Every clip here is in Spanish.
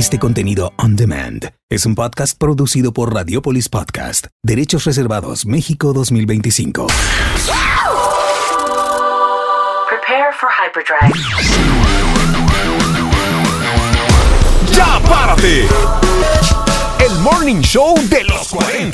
Este contenido on demand es un podcast producido por Radiopolis Podcast. Derechos reservados México 2025. Prepare for hyperdrive. ¡Ya párate! El morning show de los 40.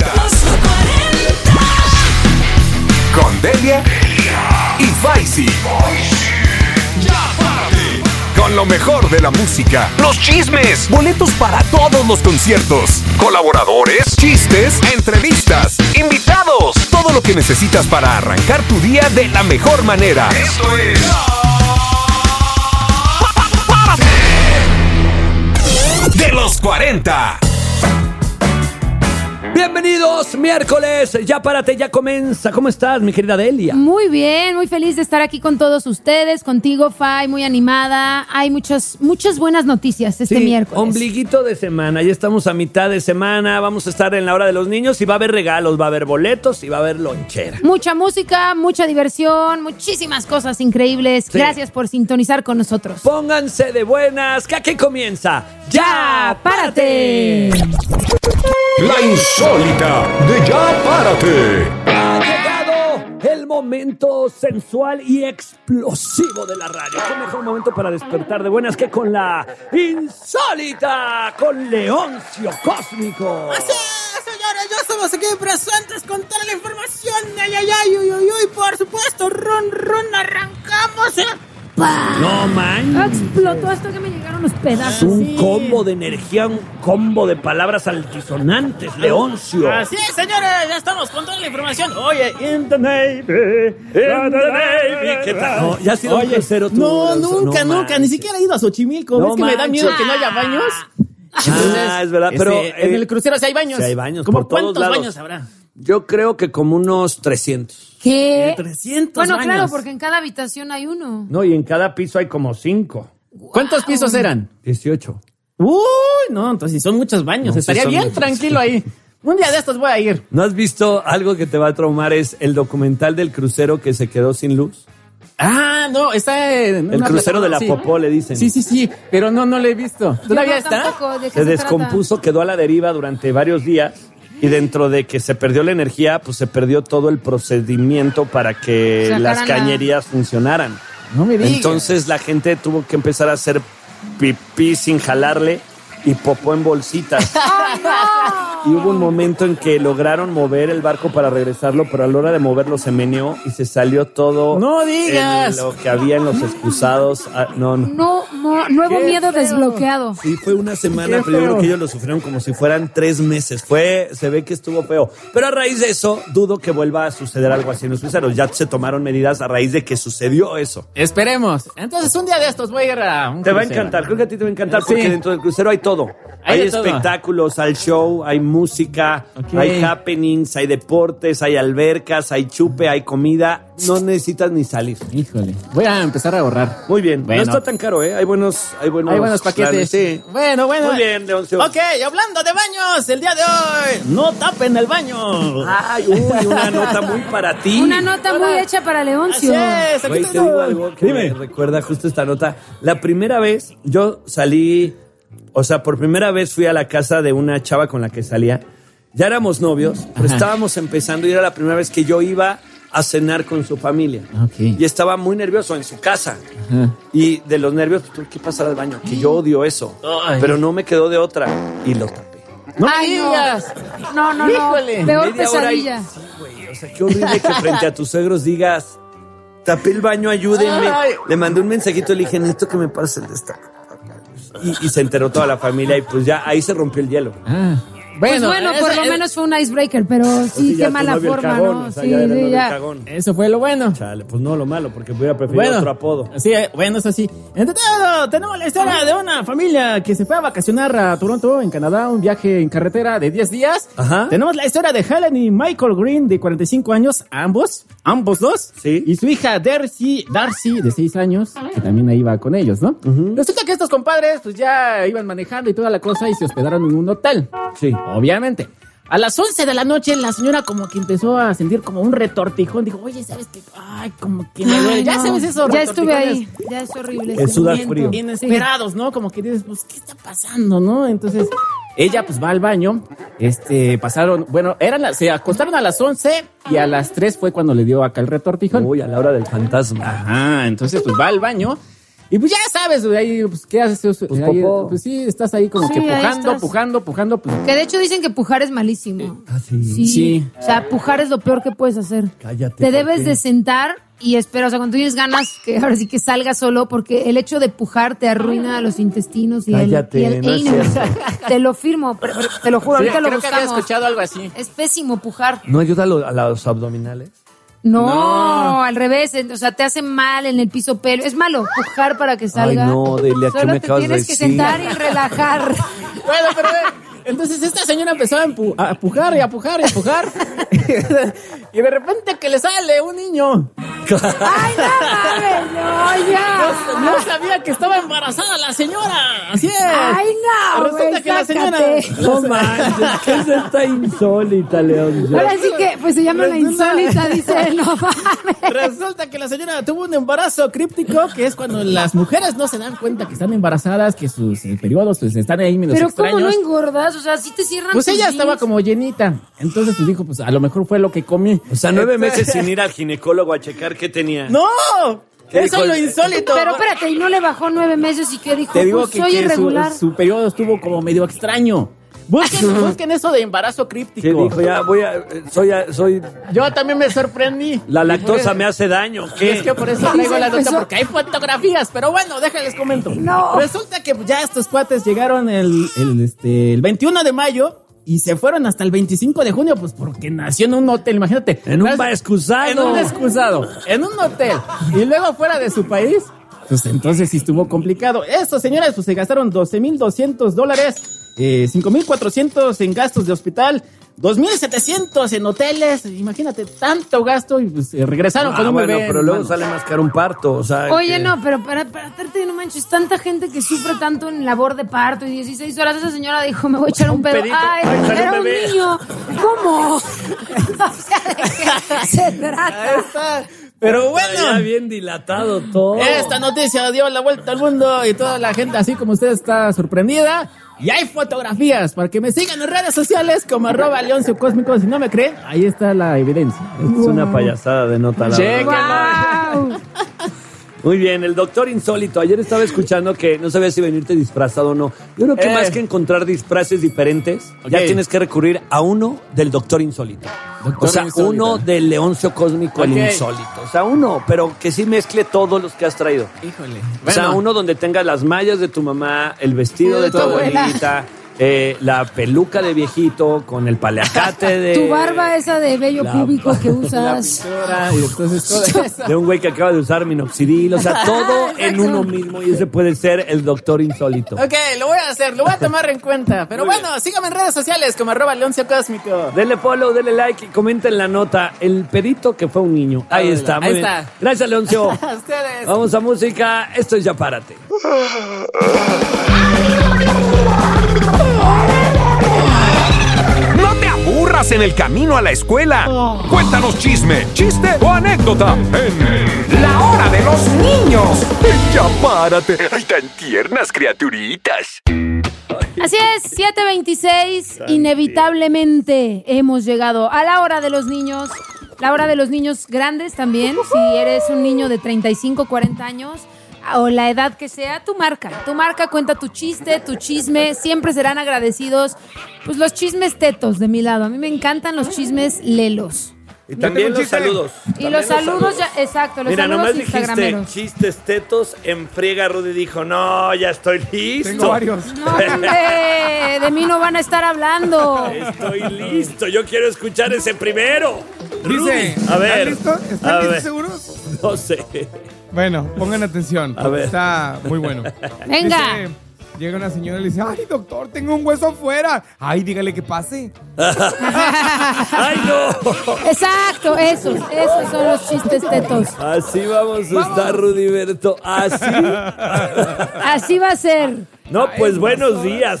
Con Delia y Faisy. ¡Ya párate! Con lo mejor de la música, los chismes, boletos para todos los conciertos, colaboradores, chistes, entrevistas, invitados, todo lo que necesitas para arrancar tu día de la mejor manera. Esto es de los 40. Bienvenidos, miércoles, ya párate, ya comienza. ¿Cómo estás, mi querida Delia? Muy bien, muy feliz de estar aquí con todos ustedes, contigo, Fay, muy animada. Hay muchas buenas noticias este miércoles. Ombliguito de semana, ya estamos a mitad de semana, vamos a estar en la hora de los niños y va a haber regalos, va a haber boletos y va a haber lonchera. Mucha música, mucha diversión, muchísimas cosas increíbles. Sí. Gracias por sintonizar con nosotros. Pónganse de buenas, que aquí comienza. ¡Ya, párate! La insólita de Ya párate. Ha llegado el momento sensual y explosivo de la radio. ¿Qué mejor momento para despertar de buenas que con la insólita, con Leoncio Cósmico? Así es, señores, ya estamos aquí presentes con toda la información. Ay, ay, ay, uy, uy, uy, por supuesto, ron, arrancamos. No man. Explotó hasta que me llegaron los pedazos. Un combo de energía, un combo de palabras altisonantes, Leoncio. Así es, señores, ya estamos con toda la información. Oye, In the Navy, ¿qué tal? No, ya has sido un crucero tú. no, Leoncio? nunca, No ni manches. siquiera he ido a Xochimilco. No ¿Ves que me da miedo manches. que no haya baños? Ah, es verdad, pero en el crucero sí hay baños. sí hay baños, ¿Cómo por todos cuántos lados. baños habrá? yo creo que como unos 300. ¿Qué? 300 Bueno, baños. claro, porque en cada habitación hay uno. No, y en cada piso hay como 5. ¿Cuántos pisos eran? 18. Uy, no, entonces son muchos baños. No, Estaría sí son bien muchos. tranquilo ahí. Un día de estos voy a ir. ¿No has visto algo que te va a traumar? Es el documental del crucero que se quedó sin luz. Ah, no, está en El una crucero de la plataforma, Popó, le dicen. Sí, pero no lo he visto. ¿Todavía Yo está? tampoco, ¿de qué Se se descompuso, quedó a la deriva durante varios días. Y dentro de que se perdió la energía, pues se perdió todo el procedimiento para que Sacaran las la- cañerías funcionaran. No me digas. Entonces la gente tuvo que empezar a hacer pipí sin jalarle y popó en bolsitas. Y hubo un momento en que lograron mover el barco para regresarlo, pero a la hora de moverlo se meneó y se salió todo. ¡No digas! Lo que había en los excusados. No. No, nuevo Qué miedo feo. desbloqueado. Sí, fue una semana, Qué pero yo creo feo. que ellos lo sufrieron como si fueran 3 meses. Se ve que estuvo feo. Pero a raíz de eso, dudo que vuelva a suceder algo así en los cruceros. Ya se tomaron medidas a raíz de que sucedió eso. Esperemos. Entonces, un día de estos voy a ir a un Te va a crucero. encantar, creo que a ti te va a encantar Sí. porque dentro del crucero hay todo. Hay Hay de todo. espectáculos, hay show, hay música, Ok. hay happenings, hay deportes, hay albercas, hay chupe, hay comida. No necesitas ni salir. Híjole. Voy a empezar a ahorrar. Muy bien, Bueno. no está tan caro, ¿eh? Hay buenos Hay buenos paquetes. planes, sí. Bueno. Muy bien, Leoncio. Ok, hablando de baños, el día de hoy, no tapen el baño. Ay, uy, una nota muy para ti. Una nota muy hecha para Leoncio. Así es, aquí Güey, te tengo. digo algo que me recuerda justo esta nota. La primera vez yo salí, o sea, por primera vez fui a la casa de una chava con la que salía. Ya éramos novios, pero Ajá. estábamos empezando y era la primera vez que yo iba a cenar con su familia. Ok. Y estaba muy nervioso en su casa. Ajá. Y de los nervios, pues, tuve que pasar al baño, que yo odio eso. Ay. Pero no me quedó de otra. Y lo tapé. No me Ay, no. digas. No. Híjole. Peor Media hora y- pesadilla. Sí, güey. O sea, qué horrible que frente a tus suegros digas, tapé el baño, ayúdenme. Ay. Le mandé un mensajito, le dije, necesito que me pases el destape. Y se enteró toda la familia y pues ya ahí se rompió el hielo. Ah. Pues bueno, por eso- lo menos fue un icebreaker, pero sí, ya qué tu mala novio el forma, cagón, ¿no? o sea, Sí, ya era el sí, novio el ya. cagón. Eso fue lo bueno. Chale, pues no lo malo, porque hubiera preferido otro apodo. Sí, bueno, eso sí. Entre todo, tenemos la historia de una familia que se fue a vacacionar a Toronto, en Canadá, un viaje en carretera de 10 días. Ajá. Tenemos la historia de Helen y Michael Green, de 45 años, ambos dos. Sí. Y su hija Darcy, de 6 años, que también ahí iba con ellos, ¿no? Resulta que estos compadres, pues ya iban manejando y toda la cosa y se hospedaron en un hotel. Sí. Obviamente. A las 11 de la noche la señora como que empezó a sentir como un retortijón. Dijo, oye, ¿sabes qué? Ay, como que me duele. Ya sabes eso. Ya estuve ahí. Ya es horrible. Es sudar frío. Inesperados, ¿no? Como que dices, pues, ¿qué está pasando, no? Entonces, ella pues va al baño. Pasaron, bueno, se acostaron a las 11 y a las 3 fue cuando le dio acá el retortijón. Uy, a la hora del fantasma. Ajá, entonces pues va al baño. Y pues ya sabes, ahí, pues, ¿qué haces? Pues, ahí, popó. pues sí, estás ahí como que pujando. Pues. Que de hecho dicen que pujar es malísimo. ¿Ah, sí? Sí. O sea, pujar es lo peor que puedes hacer. Cállate. Te debes de sentar y espera, o sea, cuando tienes ganas, que ahora sí que salga solo, porque el hecho de pujar te arruina los intestinos y Cállate, el no es anus. cierto. Te lo firmo, te lo juro, Sí, ahorita lo creo que había buscamos. escuchado algo así. Es pésimo pujar. ¿No ayuda a los abdominales? No, al revés, o sea, te hace mal en el piso pelo. Es malo pujar para que salga. Ay, no, Delia, ¿qué Solo me te acabas de tienes que decir? sentar y relajar. Bueno, pero entonces esta señora empezó a pujar. Y de repente que le sale un niño. ¡Ay, no mames! ¡No, ya! No sabía que estaba embarazada la señora. Así es. ¡Ay, no! Resulta güey, que la señora. sácate. No manches, ¿qué es esta insólita, León? Ahora sí que, pues se llama la insólita, dice, no mames. Resulta que la señora tuvo un embarazo críptico, que es cuando las mujeres no se dan cuenta que están embarazadas, que sus periodos pues están ahí medio Pero extraños. ¿cómo no engordas? O sea, sí te cierran Pues tus ella estaba jeans. como llenita. Entonces pues dijo, pues a lo mejor fue lo que comí. O sea, 9 meses sin ir al ginecólogo a checar qué tenía. ¡No! ¿Qué Eso dijo es lo el- insólito. Pero espérate, ¿y no le bajó 9 meses y qué dijo? Te digo Pues que, soy que irregular. su periodo estuvo como medio extraño. Busquen eso de embarazo críptico. ¿Qué dijo? Ya voy a... Soy... Yo también me sorprendí. La lactosa me hace daño. ¿Qué? Es que por eso traigo la nota, empezó. porque hay fotografías. Pero bueno, déjales comento. No. Resulta que ya estos cuates llegaron el 21 de mayo y se fueron hasta el 25 de junio, pues porque nació en un hotel, imagínate. En un excusado. En un excusado, en un hotel. Y luego fuera de su país, pues entonces sí estuvo complicado. Estos señores pues se gastaron $12,200, $5,400 en gastos de hospital, $2,700 en hoteles. Imagínate, tanto gasto y pues regresaron con un bueno, bebé. pero luego hermano. sale más caro un parto, o sea... Oye, que- no, pero para darte, no manches, tanta gente que sufre tanto en labor de parto y 16 horas. Esa señora dijo, me voy a echar un pedo. pedito. Ay, Ay, salió era un un bebé. niño. ¿Cómo? O sea, ¿de qué se Ahí trata? está. Pero Ya bueno, bien dilatado todo. esta noticia dio la vuelta al mundo y toda la gente así como usted está sorprendida. Y hay fotografías para que me sigan en redes sociales como @leonciocósmico. Si no me creen, ahí está la evidencia. Es una payasada de nota, la verdad. ¡Wow! Muy bien, el doctor insólito. Ayer estaba escuchando que no sabía si venirte disfrazado o no. Yo creo que más que encontrar disfraces diferentes, ya Ok. tienes que recurrir a uno del doctor insólito. Doctor o sea, insólito. uno del Leoncio Cósmico, el Ok. insólito. O sea, uno, pero que sí mezcle todos los que has traído. Híjole. O sea, uno donde tenga las mallas de tu mamá, el vestido de tu abuela. abuelita, la peluca de viejito con el paliacate de... Tu barba esa de vello La- púbico que la usas. pintura y entonces todo eso. De un güey que acaba de usar minoxidil, o sea, todo en Exacto. uno mismo y ese puede ser el doctor insólito. Ok, lo voy a hacer, lo voy a tomar en cuenta. Pero Muy bueno, síganme en redes sociales como @leonciocósmico. Denle follow, denle like y comenten la nota. El pedito que fue un niño. Ahí está, muy ahí bien. está. Gracias, Leoncio. A ustedes. Vamos a música. Esto es Ya Párate. No te aburras en el camino a la escuela. Cuéntanos chisme, chiste o anécdota en La Hora de los Niños. Ya párate. Ay, tan tiernas criaturitas. Así es, 7:26, inevitablemente hemos llegado a la hora de los niños, la hora de los niños grandes también, si eres un niño de 35, 40 años o la edad que sea, tu marca, cuenta tu chiste, tu chisme, siempre serán agradecidos, pues los chismes tetos de mi lado, a mí me encantan los chismes lelos. Y también los saludos. Y los saludos, ya, exacto, los Mira, saludos nomás dijiste instagrameros. chistes tetos, en friega Rudy dijo, no, ya estoy listo. Tengo varios. No, hombre, de mí no van a estar hablando. Estoy listo, yo quiero escuchar ese primero. Dice, Rudy, a ver. ¿están listos? ¿Están a listos ver. seguros? No sé. Bueno, pongan atención. A ver. Está muy bueno. Venga. Dice, llega una señora y le dice, ay, doctor, tengo un hueso afuera. Ay, dígale que pase. ¡Ay, no! Exacto, esos son los chistes tetos. Así vamos a estar, Rudiberto. Así. Así va a ser. No, Ay, pues es buenos más días,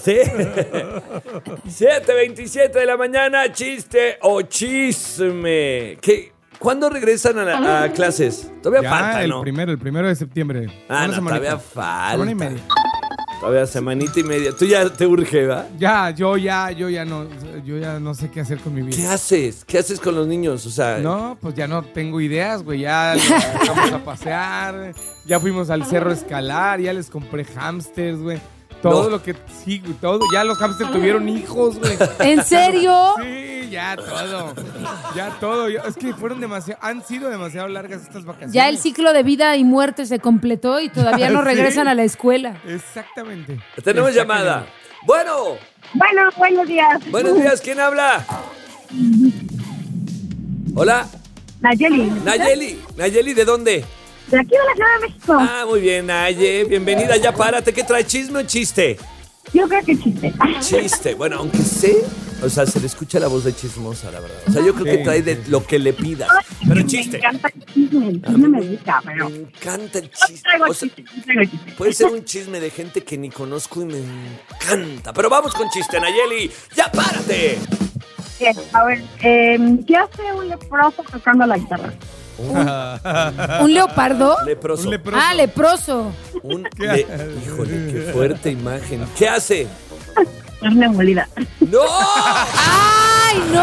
7:27 de la mañana, chiste o chisme. ¿Cuándo regresan a clases? Todavía falta, ¿no? el primero de septiembre. Ah, Una no, semanita. todavía falta. Semana y media. Todavía semanita y media. Tú ya te urge, ¿va? Yo ya no sé qué hacer con mi vida. ¿Qué haces? ¿Qué haces con los niños? O sea, No, pues ya no tengo ideas, güey. Ya vamos a pasear. Ya fuimos al cerro a escalar. Ya les compré hámsters, güey. Todo No. lo que... Sí, güey, todo. Ya los hámsters tuvieron hijos, güey. ¿En serio? Sí, ya todo. Ya todo. Es que han sido demasiado largas estas vacaciones. Ya el ciclo de vida y muerte se completó y todavía no Sí. regresan a la escuela. Exactamente. tenemos llamada. Bueno, Bueno, buenos días. buenos días. ¿Quién habla? Hola, Nayeli. Nayeli, ¿de dónde? De aquí de la Ciudad de México. Ah, muy bien, Naye. Bienvenida. Ya párate. ¿Qué trae, chisme o chiste? Yo creo que chiste. Chiste. Bueno, aunque sé, o sea, se le escucha la voz de chismosa, la verdad. O sea, yo creo que trae de lo que le pidas. Pero chiste. Me encanta el chisme. El chisme me gusta, pero... Me encanta el No chiste. traigo O sea, chiste, no traigo chiste. puede ser un chisme de gente que ni conozco y me encanta. Pero vamos con chiste, Nayeli. ¡Ya párate! Bien, a ver, ¿qué hace un leproso tocando la guitarra? ¿Un leopardo? Leproso. Un leproso. Ah, leproso. Híjole, qué fuerte imagen. ¿Qué hace? Carne molida. ¡No! ¡Ay, no!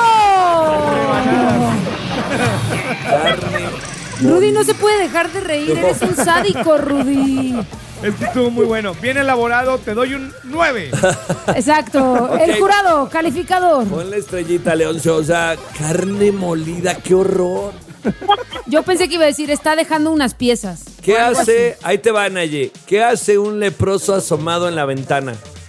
Carne. Rudy, no se puede dejar de reír. Eres un sádico, Rudy. Es que estuvo muy bueno. Bien elaborado, te doy un 9. Exacto. Ok. El jurado, calificador. Ponle estrellita, Leoncio. O sea, carne molida, qué horror. Yo pensé que iba a decir, está dejando unas piezas. ¿Qué hace? Ahí te va, Naye. ¿Qué hace un leproso asomado en la ventana?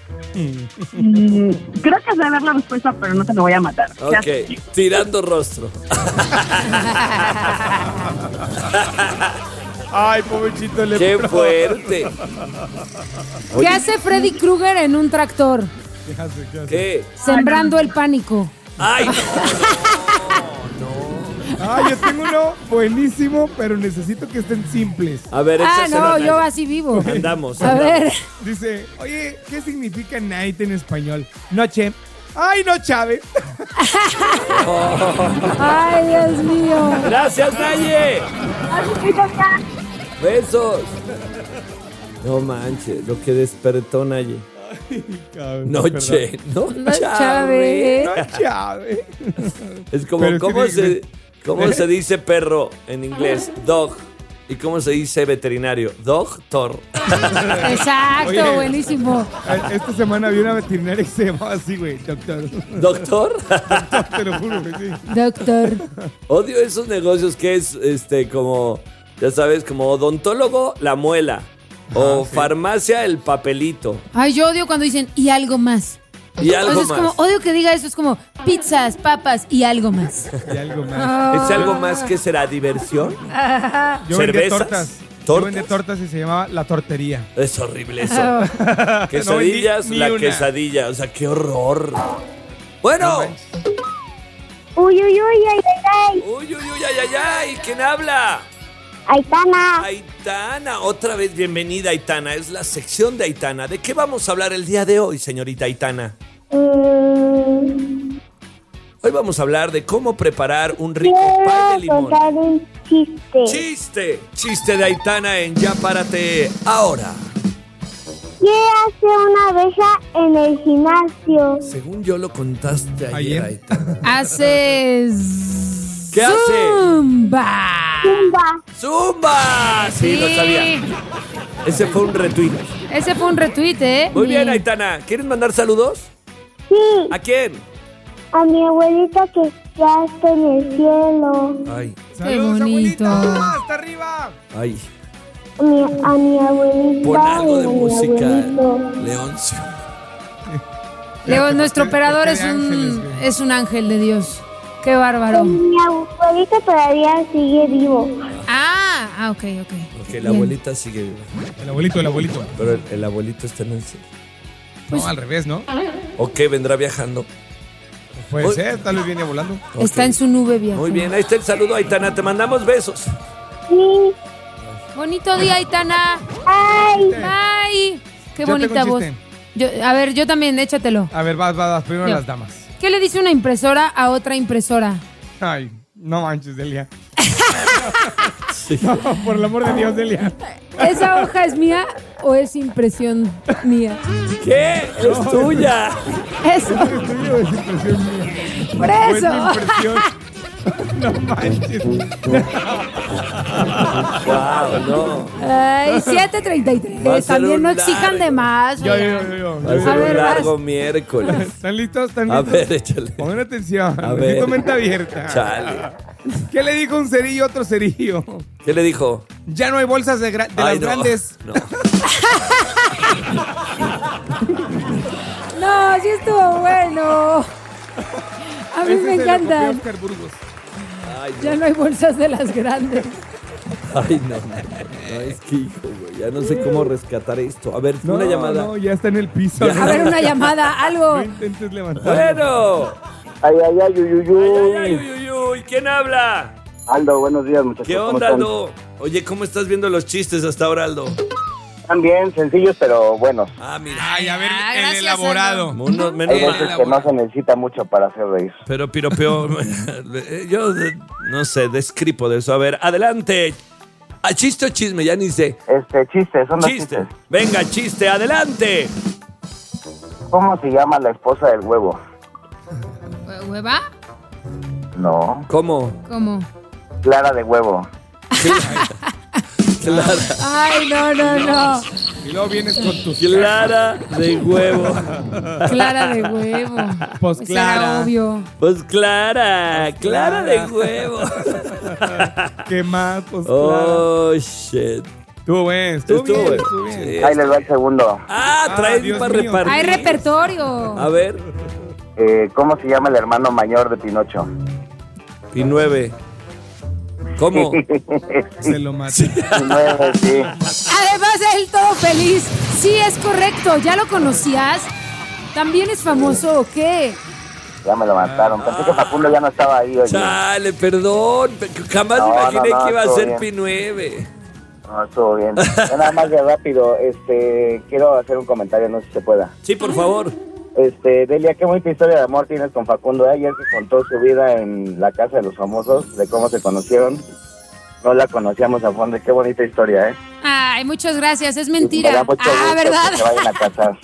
Creo que es de ver la respuesta, pero no te lo voy a matar. ¿Qué Ok, hace? tirando rostro. Ay, pobrecito el ¡Qué leproso. fuerte! ¿Qué hace Freddy Krueger en un tractor? ¿Qué hace? ¿Qué? Sembrando el pánico. ¡Ay, no! Ay, yo tengo uno buenísimo, pero necesito que estén simples. A ver, Ah, échaselo, no, Naye. yo así vivo. Andamos. A ver. Dice, oye, ¿qué significa night en español? Noche. Ay, no, Chávez. Ay, Dios mío. ¡Gracias, Naye! ¡Besos! No manches, lo que despertó Naye. Noche, no, No, Chávez. Chávez. No, Chávez. Es como, Pero ¿cómo se dice perro en inglés? Dog. ¿Y cómo se dice veterinario? Doctor. Exacto, Oye. buenísimo. Esta semana vi una veterinaria que se llamaba así, güey, doctor. ¿Doctor? Te lo juro, güey, sí. Doctor. Odio esos negocios que es como, ya sabes, como odontólogo, la muela. O farmacia, el papelito. Ay, yo odio cuando dicen, y algo más. Y algo Entonces, más. como, odio que diga eso, es como pizzas, papas y algo más. Y algo más. ¿Es algo más que será diversión? Yo vendía ¿Cervezas? tortas. Yo ¿Tortas? vendía tortas y se llamaba La Tortería. Es horrible eso. Oh. Quesadillas, No vendí ni la una. quesadilla. O sea, qué horror. Bueno. Uy, uy, uy, ay, ay, ay. Uy, uy, uy, ay, ay, ay. ¿Quién habla? Aitana. Aitana. Otra vez bienvenida, Aitana. Es la sección de Aitana. ¿De qué vamos a hablar el día de hoy, señorita Aitana? Hoy vamos a hablar de cómo preparar un rico pay de limón. contar un chiste. Chiste de Aitana en Ya Párate Ahora. ¿Qué hace una abeja en el gimnasio? Según yo lo contaste ayer, Ayer. Aitana. Haces. ¿Qué hace? Zumba. Zumba. ¡Zumba! Sí, lo sabía. Ese fue un retweet. Ese fue un retweet, ¿eh? Muy bien, Aitana. ¿Quieres mandar saludos? Sí, ¿A quién? a mi abuelita que ya está en el cielo. Ay, ¡Saludos, bonito. abuelita! ¡Hasta arriba! ay. A mi abuelita. Pon algo de y a mi música, abuelito. Leoncio. Leo, nuestro operador ¿Por qué de ángeles, güey? es un ángel de Dios. Qué bárbaro. Mi abuelita todavía sigue vivo. Ok. Ok, la Bien. abuelita sigue viva. El abuelito. Pero el abuelito está en el cielo. No, al revés, ¿no? Ok, vendrá viajando. Puede Uy. ser, tal vez viene volando. Está en su nube viajando. Muy bien, ahí está el saludo, Aitana. Te mandamos besos. Sí. Bonito día, Aitana. Ay, Bye. Qué Yo bonita tengo un voz. chiste. A ver, yo también, échatelo. A ver, vas, primero Yo. las damas. ¿Qué le dice una impresora a otra impresora? Ay, no manches, Delia. No, por el amor de Dios, Delia. ¿Esa hoja es mía o es impresión mía? ¿Qué? Es tuya. Eso. Es tuyo, es impresión mía. Por Fue eso. mi impresión. No manches. Wow, no. Ay, 7:33. Va a ser También un no exijan largo. de más. Yo. Va a ser A ver, un largo vas. miércoles. ¿Están listos? A ver, échale. Pongan atención. A ver. Necesito mente abierta. Chale. ¿Qué le dijo un cerillo a otro cerillo? ¿Qué le dijo? Ya no hay bolsas de Ay, las no. grandes. No. No, sí estuvo bueno. A mí Ese me se lo copió encantan. Oscar Burgos. Ay, no. Ya no hay bolsas de las grandes. Ay, no. No, es que hijo, güey. Ya no sé cómo rescatar esto. A ver, No, una llamada. no, ya está en el piso. A ver, una llamada, algo. No intentes levantar. Bueno. Ay, ay, ay, uy, uy, uy. Ay, uy, uy, uy. ¿Quién habla? Aldo, buenos días, muchachos. ¿Qué ¿cómo onda, están? Aldo? Oye, ¿cómo estás viendo los chistes hasta ahora, Aldo? Están bien, sencillos, pero buenos. Ah, mira. Ay, a ver, Ah, el gracias, elaborado. Menos Hay mal veces que no elaborado. se necesita mucho para hacer reír. Pero piropeó. Yo no sé, descripo de eso. A ver, adelante. ¿A chiste o chisme? Ya ni sé. Chistes, son los Chiste. chistes. Venga, chiste, adelante. ¿Cómo se llama la esposa del huevo? ¿Hueva? No, ¿Cómo? ¿Cómo? Clara de huevo. Clara. Ay, no. Y luego vienes con tus... Clara de huevo. Clara de huevo. Pues Era Clara. obvio. Pues Clara. Clara de huevo. ¿Qué más? Pues Clara. Oh, shit. Estuvo bien, estuvo bien. Sí. Ahí les va el segundo. Ah, trae Dios para mío. repartir. Hay repertorio. A ver. ¿Cómo se llama el hermano mayor de Pinocho? P9. ¿Cómo? Se lo maté. P9, sí. Además, él todo feliz. Sí, es correcto. ¿Ya lo conocías? ¿También es famoso o qué? Ya me lo mataron. Pensé que Facundo ya no estaba ahí. Oye. Chale, perdón. Jamás me No, imaginé no, que iba a estuvo ser bien. P9. No, estuvo bien. Ya nada más de rápido. Quiero hacer un comentario, no sé si se pueda. Sí, por favor. Delia, qué bonita historia de amor tienes con Facundo. Ayer que contó su vida en la casa de los famosos, de cómo se conocieron. No la conocíamos a fondo. Qué bonita historia, ¿eh? Ay, muchas gracias. Es Me da mentira. mucho gusto ¿Verdad? que se vayan a casar.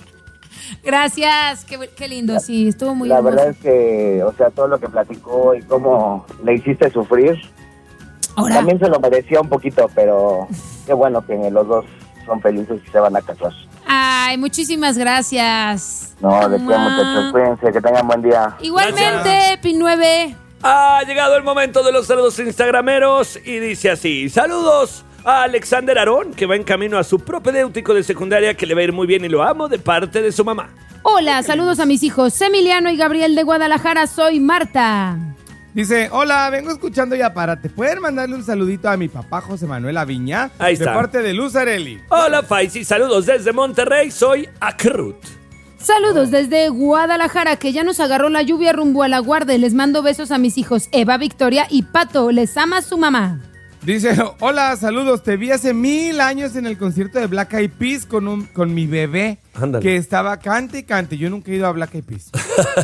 Gracias. Qué lindo. Sí, estuvo muy La hermoso. verdad es que, o sea, todo lo que platicó y cómo le hiciste sufrir, Ahora, también se lo merecía un poquito, pero qué bueno que los dos son felices y se van a casar. ay, muchísimas gracias. No, de qué, Mua. muchachos, cuídense, que tengan buen día. Igualmente, P9. Ha llegado el momento de los saludos instagrameros y dice así. Saludos a Alexander Aarón, que va en camino a su propedéutico de secundaria, que le va a ir muy bien y lo amo, de parte de su mamá. Hola, saludos a mis hijos Emiliano y Gabriel de Guadalajara. Soy Marta. Dice, hola, vengo escuchando Ya Párate. ¿Pueden mandarle un saludito a mi papá José Manuel Aviñá? Ahí está. De parte de Luz Areli. Hola, Faisy, saludos desde Monterrey, soy Akrut. Saludos desde Guadalajara, que ya nos agarró la lluvia rumbo a la guardia. Les mando besos a mis hijos Eva, Victoria y Pato. Les ama su mamá. Dice, hola, saludos, te vi hace 1000 años en el concierto de Black Eyed Peas con mi bebé, Ándale. que estaba cante y cante. Yo nunca he ido a Black Eyed Peas.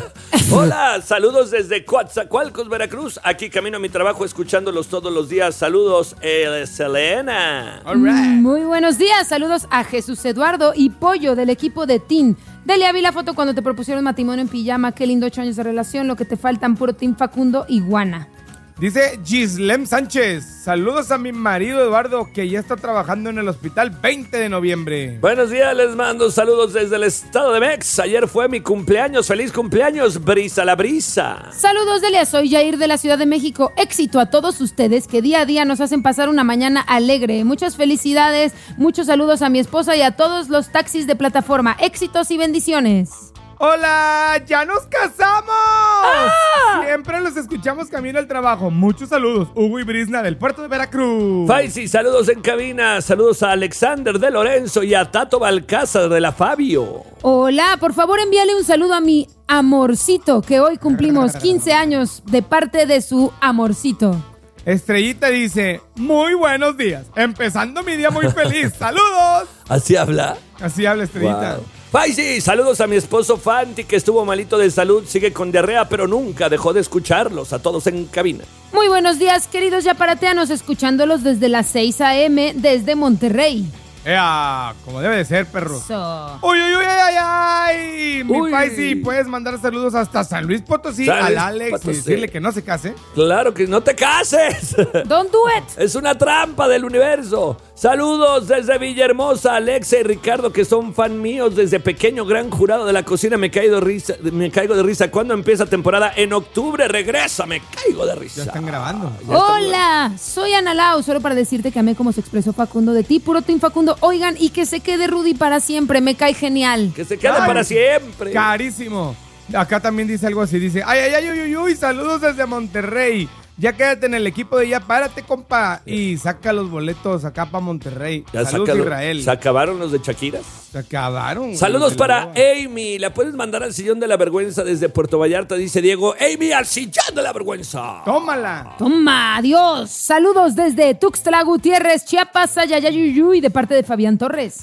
Hola, saludos desde Coatzacoalcos, Veracruz. Aquí camino a mi trabajo escuchándolos todos los días. Saludos, Selena. All right. Muy buenos días. Saludos a Jesús Eduardo y Pollo del equipo de Team. Delia, vi la foto cuando te propusieron matrimonio en pijama. Qué lindo, 8 años de relación. Lo que te faltan, puro Team Facundo y Guana. Dice Gislem Sánchez, saludos a mi marido Eduardo, que ya está trabajando en el hospital 20 de noviembre. Buenos días, les mando saludos desde el estado de Mex. Ayer fue mi cumpleaños. Feliz cumpleaños, Brisa la Brisa. Saludos, Delia. Soy Jair de la Ciudad de México. Éxito a todos ustedes que día a día nos hacen pasar una mañana alegre. Muchas felicidades, muchos saludos a mi esposa y a todos los taxis de plataforma. Éxitos y bendiciones. ¡Hola! ¡Ya nos casamos! Siempre los escuchamos camino al trabajo. Muchos saludos, Hugo y Brisna del puerto de Veracruz. Faisy, saludos en cabina. Saludos a Alexander de Lorenzo y a Tato Balcázar de la Fabio. Hola, por favor envíale un saludo a mi amorcito, que hoy cumplimos 15 años de parte de su amorcito. Estrellita dice, muy buenos días, empezando mi día muy feliz, saludos. ¿Así habla? Así habla Estrellita. Wow. Faisy, saludos a mi esposo Fanti, que estuvo malito de salud, sigue con diarrea, pero nunca dejó de escucharlos, a todos en cabina. Muy buenos días, queridos yaparateanos, escuchándolos desde las 6 a.m. desde Monterrey. Como debe de ser, perro. So. ¡Uy, uy, uy, ay, ay! Mi Faisy, puedes mandar saludos hasta San Luis Potosí al Alex y decirle que no se case. Claro que no te cases. Don't do it. Es una trampa del universo. Saludos desde Villahermosa, Alexa y Ricardo, que son fan míos desde pequeño, gran jurado de la cocina. Me caigo de risa. ¿Cuándo empieza temporada? En octubre regresa, me caigo de risa. Ya están grabando. Hola, soy Ana Lau, solo para decirte que amé como se expresó Facundo de ti, puro Team Facundo. Oigan, y que se quede Rudy para siempre, me cae genial. Que se quede para siempre. Carísimo. Acá también dice algo así, dice, uy, saludos desde Monterrey. Ya quédate en el equipo de Ya Párate, compa. Y saca los boletos acá para Monterrey. Ya saludos, Israel. ¿Se acabaron los de Shakira? Se acabaron. Saludos para Amy. ¿La puedes mandar al sillón de la vergüenza desde Puerto Vallarta? Dice Diego. Amy, al sillón de la vergüenza. Tómala. Toma, adiós. Saludos desde Tuxtla Gutiérrez, Chiapas, Ayayayuyuy, de parte de Fabián Torres.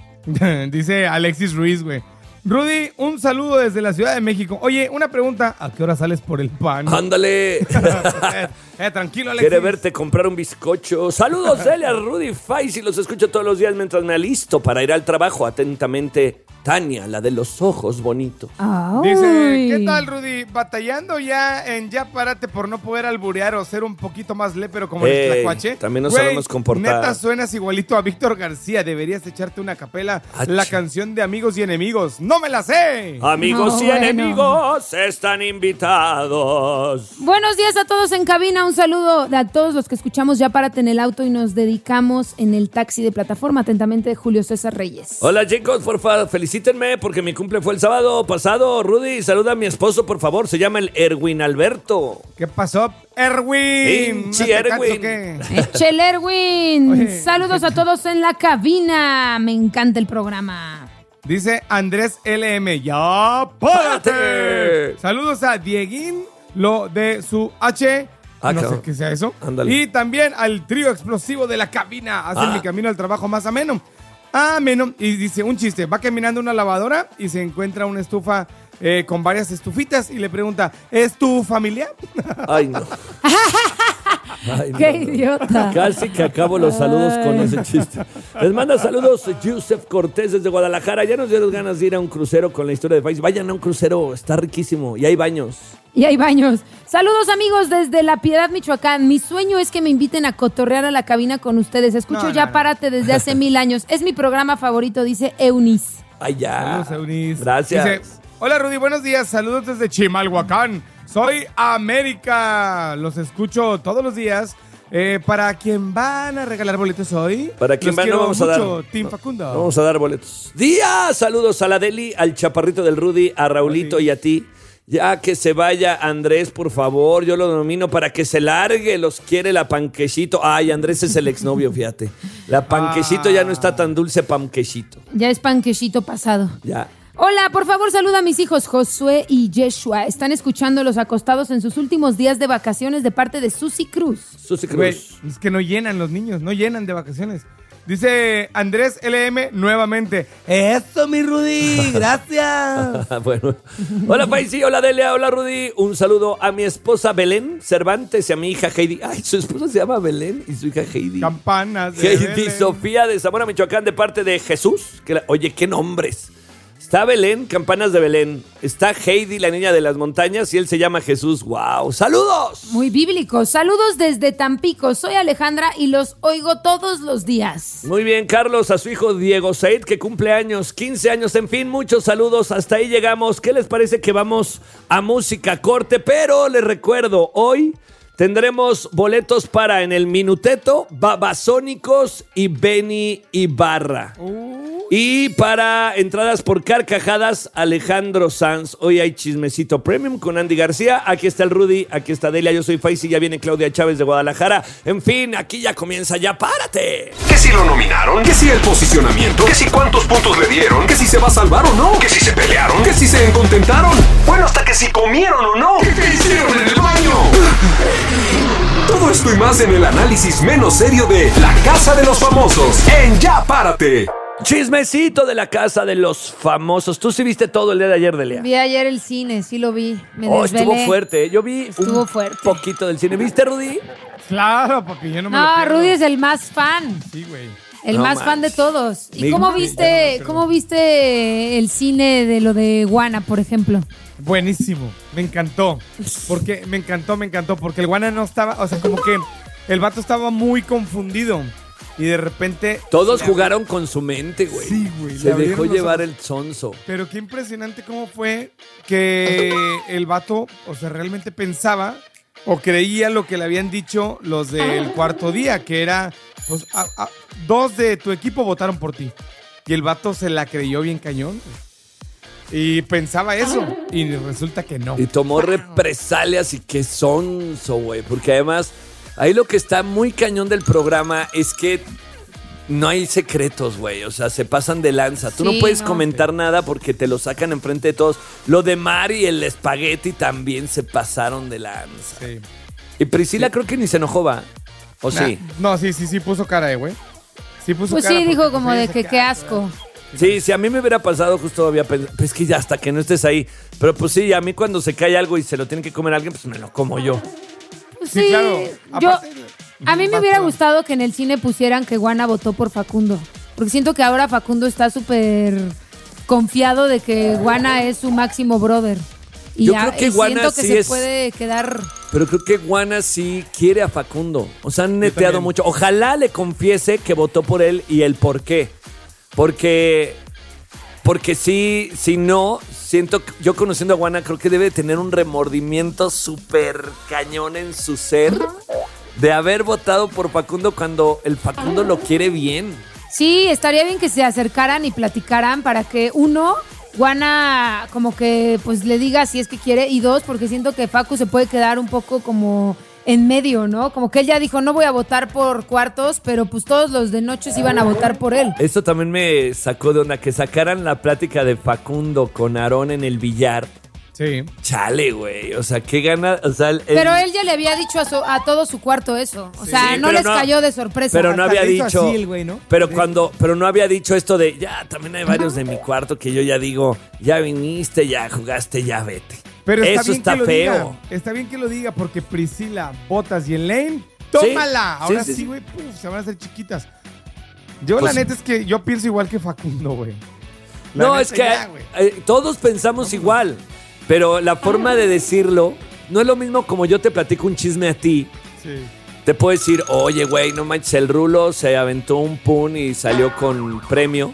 Dice Alexis Ruiz, güey. Rudy, un saludo desde la Ciudad de México. Oye, una pregunta. ¿A qué hora sales por el pan? Ándale. Tranquilo, Alexis. Quiere verte comprar un bizcocho. Saludos, a Rudy Faisy. Los escucho todos los días mientras me alisto para ir al trabajo. Atentamente, Tania, la de los ojos bonitos. Ay. Dice, ¿qué tal, Rudy? Batallando ya en Ya Párate por no poder alburear o ser un poquito más lépero como el tlacuache. También nos sabemos comportar. Neta, suenas igualito a Víctor García. Deberías echarte una capela. La canción de Amigos y Enemigos. ¡No me la sé! Amigos y enemigos están invitados. Buenos días a todos en cabina. Un saludo a todos los que escuchamos Ya Párate en el auto y nos dedicamos en el taxi de plataforma. Atentamente, Julio César Reyes. Hola, chicos, por favor, felicítenme porque mi cumple fue el sábado pasado. Rudy, saluda a mi esposo, por favor. Se llama el Erwin Alberto. ¿Qué pasó, Erwin? Sí, Erwin. Échale, Erwin. Oye. Saludos a todos en la cabina. Me encanta el programa. Dice Andrés LM, ¡Ya Párate! Saludos a Dieguín, lo de su H, no sé qué sea eso. Ándale. Y también al trío explosivo de la cabina. Hacen mi camino al trabajo más ameno. Ameno. Y dice un chiste, va caminando una lavadora y se encuentra una estufa con varias estufitas y le pregunta, ¿es tu familia? Ay, no. Ay, ¡Qué idiota! Casi que acabo los saludos con ese chiste. Les manda saludos Joseph Cortés desde Guadalajara. Ya nos dieron ganas de ir a un crucero con la historia de Faisy. Vayan a un crucero, está riquísimo. Y hay baños. Y hay baños. Saludos, amigos, desde La Piedad, Michoacán. Mi sueño es que me inviten a cotorrear a la cabina con ustedes. Escucho Ya Párate desde hace 1000 años. Es mi programa favorito, dice Eunice. Ay, ya. Saludos, Eunice. Gracias. Dice, hola, Rudy, buenos días. Saludos desde Chimalhuacán. Soy América. Los escucho todos los días. ¿Para quién van a regalar boletos hoy? ¿Para quién van? No vamos a dar. Team Facundo. No vamos a dar boletos. Día, saludos a la Deli, al chaparrito del Rudy, a Raulito y a ti. Ya que se vaya Andrés, por favor. Yo lo nomino para que se largue. Los quiere la Panquecito. Ay, Andrés es el exnovio, fíjate. La Panquecito ya no está tan dulce, Panquecito. Ya es Panquecito pasado. Ya. Hola, por favor, saluda a mis hijos Josué y Yeshua. Están escuchando los acostados en sus últimos días de vacaciones de parte de Susi Cruz. Susi Cruz. Güey, es que no llenan los niños, no llenan de vacaciones. Dice Andrés LM nuevamente. ¡Eso, mi Rudy! ¡Gracias! Bueno. Hola, Faisy, hola, Delia, hola, Rudy. Un saludo a mi esposa Belén Cervantes y a mi hija Heidi. Ay, su esposa se llama Belén y su hija Heidi. Campanas de Heidi Belén. Sofía de Zamora, Michoacán, de parte de Jesús. Oye, qué nombres. Está Belén, Campanas de Belén. Está Heidi, la niña de las montañas, y él se llama Jesús. ¡Wow! ¡Saludos! Muy bíblico. Saludos desde Tampico. Soy Alejandra y los oigo todos los días. Muy bien, Carlos, a su hijo Diego Said, que cumple años, 15 años. En fin, muchos saludos. Hasta ahí llegamos. ¿Qué les parece que vamos a música corte? Pero les recuerdo, hoy tendremos boletos para En el Minuteto, Babasónicos y Benny Ibarra. Y para entradas por Carcajadas, Alejandro Sanz. Hoy hay chismecito premium con Andy García. Aquí está el Rudy, aquí está Delia, yo soy Faisy, ya viene Claudia Chávez de Guadalajara. En fin, aquí ya comienza Ya Párate. ¿Que si lo nominaron? ¿Que si el posicionamiento? ¿Que si cuántos puntos le dieron? ¿Que si se va a salvar o no? ¿Que si se pelearon? ¿Que si se encontentaron? Bueno, hasta que si comieron o no. ¿Qué hicieron en el baño? Todo esto y más en el análisis menos serio de La Casa de los Famosos en Ya Párate. Chismecito de la Casa de los Famosos. Tú sí viste todo el día de ayer, Delia. Vi ayer el cine, sí lo vi. Me desvelé. Estuvo fuerte. Yo vi un poquito del cine. ¿Viste, Rudy? Claro, papi, yo no me lo No, pierdo. Rudy es el más fan. Sí, güey. El No más fan de manches. todos. ¿Y Mi- cómo viste el cine de lo de Guana, por ejemplo? Buenísimo, me encantó. Porque me encantó, porque el Guana no estaba, o sea, como que el vato estaba muy confundido. Y de repente. Todos jugaron con su mente, güey. Sí, güey. Se le abrieron dejó los llevar ojos. el sonso. Pero qué impresionante cómo fue que el vato, o sea, realmente pensaba o creía lo que le habían dicho los del cuarto día, que era, pues, dos de tu equipo votaron por ti. Y el vato se la creyó bien cañón. Y pensaba eso. Y resulta que no. Y tomó represalias y qué sonso, güey. Porque además, ahí lo que está muy cañón del programa es que no hay secretos, güey. O sea, se pasan de lanza. Tú no Sí, puedes no. comentar nada porque te lo sacan enfrente de todos. Lo de Mari y el espagueti también se pasaron de lanza. Sí. Y Priscila creo que ni se enojó, ¿va? ¿O sí? No, sí, puso cara, güey. Sí puso Pues cara. sí, porque, dijo pues, como ella de se que queda, qué asco. Sí, si a mí me hubiera pasado, justo había pensado, pues es que ya hasta que no estés ahí. Pero pues sí, a mí cuando se cae algo y se lo tiene que comer alguien, pues me lo como yo. Pues Sí, sí, claro. yo, Aparte, a mí me hubiera gustado que en el cine pusieran que Guana votó por Facundo. Porque siento que ahora Facundo está súper confiado de que Guana es su máximo brother. Y Yo creo que y Guana siento que sí se es- puede quedar... Pero creo que Guana sí quiere a Facundo. O sea, han neteado también. mucho. Ojalá le confiese que votó por él y el por qué. Porque sí, si no, siento que yo conociendo a Guana, creo que debe tener un remordimiento súper cañón en su ser de haber votado por Facundo cuando el Facundo lo quiere bien. Sí, estaría bien que se acercaran y platicaran para que uno, Guana como que pues le diga si es que quiere, y dos, porque siento que Facu se puede quedar un poco como en medio, ¿no? Como que él ya dijo, no voy a votar por Cuartos, pero pues todos los de Noches iban a votar por él. Esto también me sacó de onda, que sacaran la plática de Facundo con Aarón en el billar. Sí. Chale, güey. O sea, qué gana. O sea, Pero él ya le había dicho a todo su cuarto eso. O sea, Sí, no pero les cayó de sorpresa. Pero no Hasta había le hizo dicho. así el güey, ¿no? Pero no había dicho esto de ya, también hay varios de mi cuarto que yo ya digo, ya viniste, ya jugaste, ya vete. Pero está Eso bien está que lo feo. diga. Está bien que lo diga porque Priscila, Botas y Elaine, tómala. Sí, Ahora sí, sí, sí. güey, se van a hacer chiquitas. Yo Pues- la neta es que yo pienso igual que Facundo, güey. La No, neta, es que ya, güey. todos pensamos igual, pero la forma de decirlo no es lo mismo como yo te platico un chisme a ti. Sí. Te puedo decir, oye, güey, no manches, el Rulo se aventó un pun y salió con premio.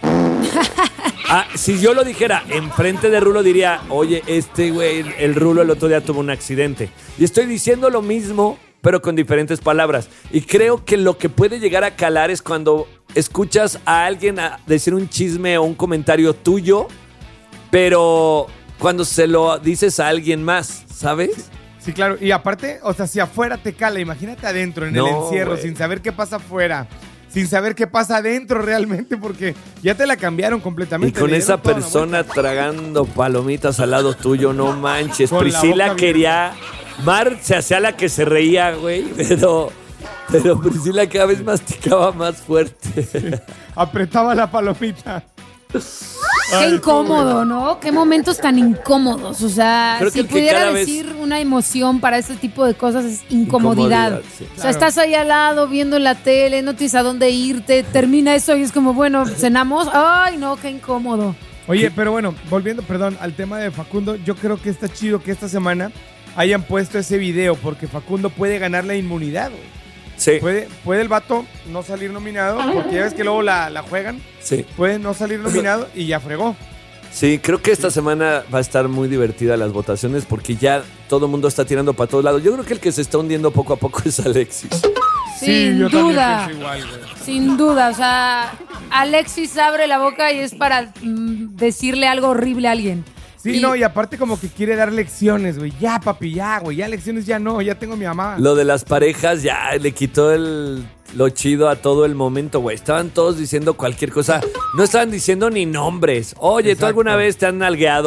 Si yo lo dijera enfrente de Rulo, diría, oye, güey, el Rulo el otro día tuvo un accidente. Y estoy diciendo lo mismo, pero con diferentes palabras. Y creo que lo que puede llegar a calar es cuando escuchas a alguien a decir un chisme o un comentario tuyo, pero cuando se lo dices a alguien más, ¿sabes? Sí, claro. Y aparte, o sea, si afuera te cala, imagínate adentro, en No, el encierro, güey. sin saber qué pasa afuera, sin saber qué pasa adentro realmente, porque ya te la cambiaron Y completamente. con le esa dieron toda la persona vuelta. tragando palomitas al lado tuyo, no manches. Con la Priscila boca quería... Mar se hacía la que se reía, güey, pero Priscila cada vez masticaba más fuerte. Apretaba la palomita. Qué incómodo, ¿no? Qué momentos tan incómodos. O sea, Creo que si el que pudiera cada vez- decir una emoción para ese tipo de cosas es incomodidad. Incomodidad, sí. O sea, estás ahí al lado viendo la tele, no tienes a dónde irte, termina eso y es como, bueno, cenamos. Ay, no, qué incómodo. Oye, pero bueno, volviendo, perdón, al tema de Facundo, yo creo que está chido que esta semana hayan puesto ese video, porque Facundo puede ganar la inmunidad, güey. Sí, Puede el vato no salir nominado, porque ya ves que luego la juegan. sí. Puede no salir nominado y ya fregó. Sí, creo que esta semana va a estar muy divertida las votaciones porque ya todo el mundo está tirando para todos lados. Yo creo que el que se está hundiendo poco a poco es Alexis. Sin yo también duda. pienso igual, güey. Sin duda. O sea, Alexis abre la boca y es para decirle algo horrible a alguien. Sí, no, y aparte como que quiere dar lecciones, güey. Ya, papi, ya, güey. Ya lecciones ya no, ya tengo a mi mamá. Lo de las parejas ya le quitó lo chido a todo el momento, güey. Estaban todos diciendo cualquier cosa. No estaban diciendo ni nombres. Oye, ¿tú Exacto. alguna vez te han nalgueado?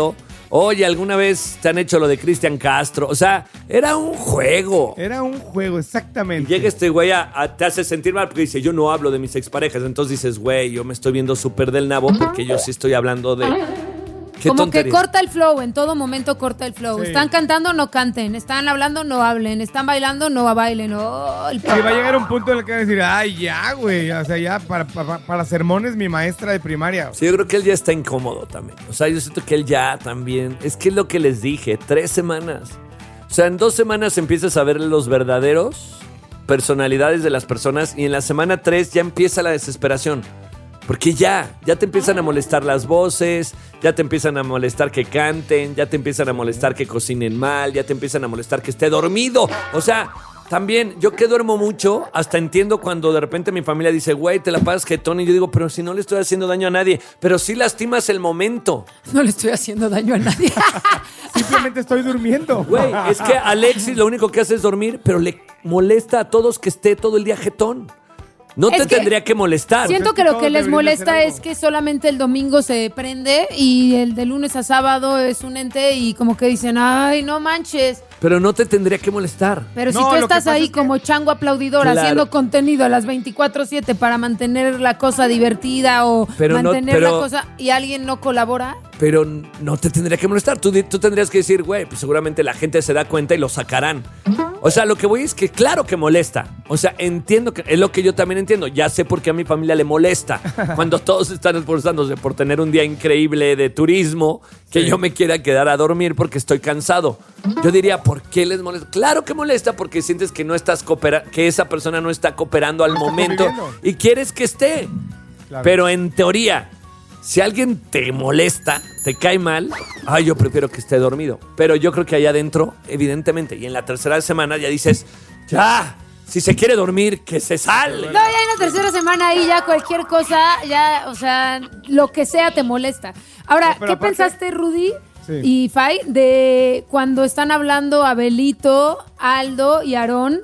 Oye, ¿alguna vez te han hecho lo de Cristian Castro? O sea, era un juego. Era un juego, exactamente. Y llega este güey te hace sentir mal porque dice, yo no hablo de mis exparejas. Entonces dices, güey, yo me estoy viendo súper del nabo porque yo sí estoy hablando de... ¿Qué Como tontería? que corta el flow, en todo momento corta el flow. Sí. Están cantando, no canten. Están hablando, no hablen. Están bailando, no bailen. Oh, Sí, va a llegar un punto en el que van a decir, ay, ya, güey. O sea, ya para sermones mi maestra de primaria. Sí, yo creo que él ya está incómodo también. O sea, yo siento que él ya también... Es que es lo que les dije, 3 semanas. O sea, en 2 semanas empiezas a ver los verdaderos personalidades de las personas y en la semana 3 ya empieza la desesperación. Porque ya te empiezan a molestar las voces, ya te empiezan a molestar que canten, ya te empiezan a molestar que cocinen mal, ya te empiezan a molestar que esté dormido. O sea, también yo que duermo mucho, hasta entiendo cuando de repente mi familia dice, güey, te la pasas jetón. Y yo digo, pero si no le estoy haciendo daño a nadie, pero sí lastimas el momento. no le estoy haciendo daño a nadie. Simplemente estoy durmiendo. Güey, es que Alexis lo único que hace es dormir, pero le molesta a todos que esté todo el día jetón. No Es te que tendría que molestar. Siento que lo que Todos les deberían molesta hacer algo. es que solamente el domingo se prende y el de lunes a sábado es un ente y como que dicen, ay, no manches. Pero no te tendría que molestar. Pero si No, tú lo que estás pasa ahí es que- como chango aplaudidor Claro. haciendo contenido a las 24/7 para mantener la cosa divertida o Pero no- mantener la pero- cosa y alguien no colabora, Pero no te tendría que molestar. Tú tendrías que decir, güey, pues seguramente la gente se da cuenta y lo sacarán. O sea, lo que voy es que claro que molesta. O sea, entiendo que es lo que yo también entiendo. Ya sé por qué a mi familia le molesta. Cuando todos están esforzándose por tener un día increíble de turismo, que yo me quiera quedar a dormir porque estoy cansado. Yo diría, ¿por qué les molesta? Claro que molesta porque sientes que no estás que esa persona no está cooperando al No está momento conviviendo. y quieres que esté. Claro. Pero en teoría, si alguien te molesta, te cae mal, ay, yo prefiero que esté dormido. Pero yo creo que allá adentro, evidentemente, y en la tercera semana ya dices, ya, si se quiere dormir, que se sale. no, ya en la tercera semana ahí ya cualquier cosa, ya, o sea, lo que sea te molesta. Ahora, No, pero ¿qué aparte- pensaste, Rudy Sí. y Fay, de cuando están hablando Abelito, Aldo y Aarón,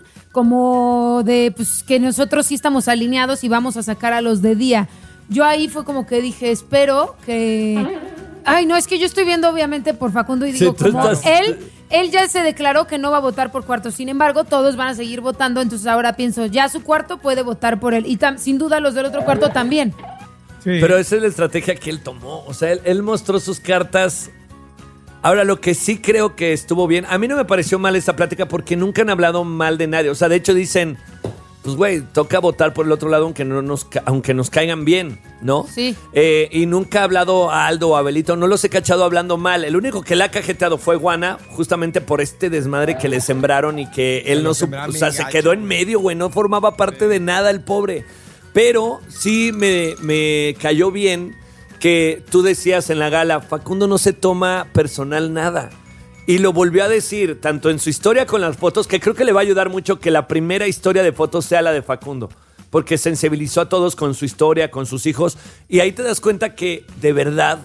como de pues que nosotros sí estamos alineados y vamos a sacar a los de día? Yo ahí fue como que dije, espero que... Ay, no, es que yo estoy viendo obviamente por Facundo y Sí, digo, tú como estás- él ya se declaró que no va a votar por Cuarto. Sin embargo, todos van a seguir votando. Entonces ahora pienso, ya su cuarto puede votar por él. Y sin duda los del otro cuarto también. Sí. Pero esa es la estrategia que él tomó. O sea, él mostró sus cartas. Ahora, lo que sí creo que estuvo bien, a mí no me pareció mal esta plática porque nunca han hablado mal de nadie. O sea, de hecho dicen, pues güey, toca votar por el otro lado aunque nos caigan bien, ¿no? Sí. Y nunca ha hablado a Aldo o a Abelito, no los he cachado hablando mal. El único que la ha cajeteado fue Juana, justamente por este desmadre que le sembraron y que él lo no supo, sembraron o sea, bien se gacho. quedó en medio, güey, no formaba parte de nada el pobre. Pero sí me cayó bien que tú decías en la gala, Facundo no se toma personal nada. Y lo volvió a decir, tanto en su historia con las fotos, que creo que le va a ayudar mucho que la primera historia de fotos sea la de Facundo. Porque sensibilizó a todos con su historia, con sus hijos. Y ahí te das cuenta que de verdad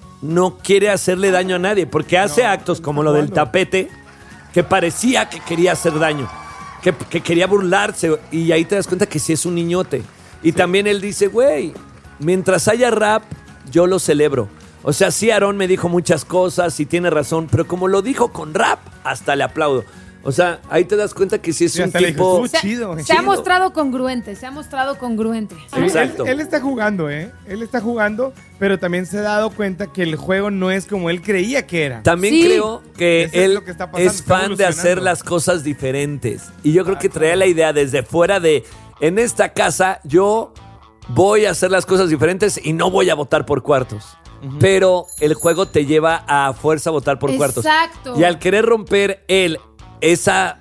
no quiere hacerle daño a nadie. Porque hace actos como lo del tapete, que parecía que quería hacer daño. Que quería burlarse. Y ahí te das cuenta que sí es un niñote. Y también él dice, güey, mientras haya rap, yo lo celebro. O sea, sí, Aarón me dijo muchas cosas y tiene razón, pero como lo dijo con rap, hasta le aplaudo. O sea, ahí te das cuenta que sí es Sí, un hasta le dijo, tipo... "Estuvo chido". Se ha mostrado congruente, se ha mostrado congruente. Sí, Exacto. Él está jugando, ¿eh? Él está jugando, pero también se ha dado cuenta que el juego no es como él creía que era. También Sí. creo que Eso es él lo que está pasando, es está fan de hacer evolucionando. las cosas diferentes. Y yo creo que traía la idea desde fuera de, en esta casa yo voy a hacer las cosas diferentes y no voy a votar por cuartos. Pero el juego te lleva a fuerza a votar por cuartos. Exacto. Y al querer romper él esa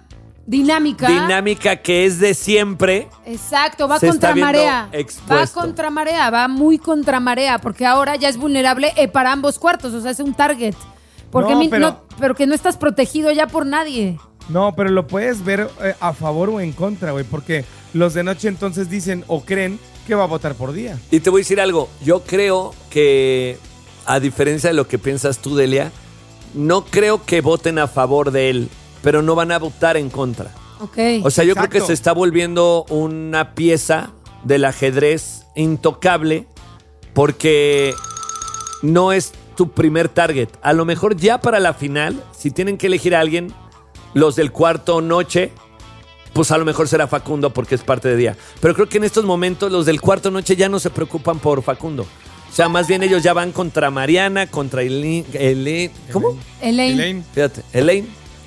Dinámica. que es de siempre, Exacto, va se está contra viendo marea. Va expuesto. contra marea, va muy contra marea, porque ahora ya es vulnerable para ambos cuartos, o sea, es un target. Porque No, pero- que no estás protegido ya por nadie. No, pero lo puedes ver a favor o en contra, güey, porque los de noche entonces dicen o creen que va a votar por día. Y te voy a decir algo, yo creo que, a diferencia de lo que piensas tú, Delia, no creo que voten a favor de él, pero no van a votar en contra. Ok. O sea, yo creo que Exacto. se está volviendo una pieza del ajedrez intocable porque no es tu primer target. A lo mejor ya para la final, si tienen que elegir a alguien, los del cuarto noche, pues a lo mejor será Facundo porque es parte de día. Pero creo que en estos momentos los del cuarto noche ya no se preocupan por Facundo. O sea, más bien ellos ya van contra Mariana, contra Elaine. ¿Cómo? Elaine. Fíjate, Elaine.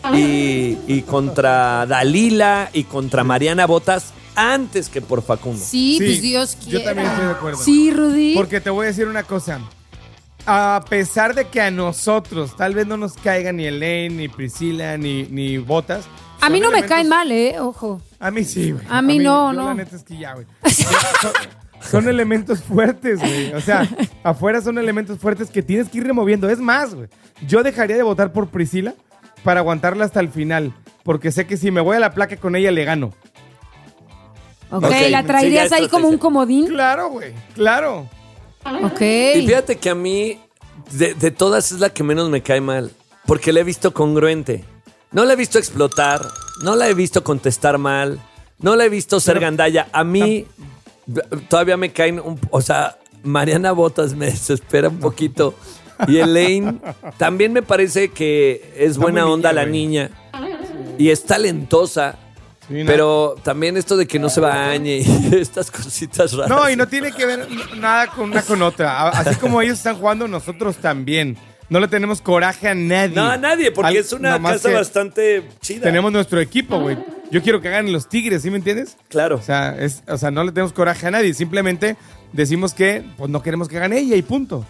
Y contra Dalila y contra Mariana Botas antes que por Facundo. Sí, pues Dios quiera. Yo también estoy de acuerdo. Sí, Rudy. Porque te voy a decir una cosa. A pesar de que a nosotros tal vez no nos caiga ni Elaine, ni Priscila, ni Botas. A mí no me elementos- caen mal, ojo. A mí sí, güey. A mí no, yo no. La neta es que ya, güey. Son elementos fuertes, güey. O sea, afuera son elementos fuertes que tienes que ir removiendo. Es más, güey. Yo dejaría de votar por Priscila para aguantarla hasta el final. Porque sé que si me voy a la placa con ella, le gano. Ok, Ok, ¿la sí, traerías ya ahí como un comodín? Claro, güey. Claro. Ok. Y fíjate que a mí, de todas, es la que menos me cae mal. Porque la he visto congruente. No la he visto explotar. No la he visto contestar mal. No la he visto ser gandalla. A mí todavía me caen... o sea, Mariana Botas me desespera un poquito. Y Elaine también me parece que es buena muy onda niña, la güey. niña. Y es talentosa. Sí, no. Pero también esto de que no se bañe y estas cositas raras. No, y no tiene que ver nada con una con otra. Así como ellos están jugando, nosotros también. No le tenemos coraje a nadie. No, a nadie, porque es una nomás casa que bastante chida. Tenemos nuestro equipo, güey. Yo quiero que ganen los Tigres, ¿sí me entiendes? Claro. O sea, no le tenemos coraje a nadie. Simplemente decimos que pues, no queremos que gane ella y punto.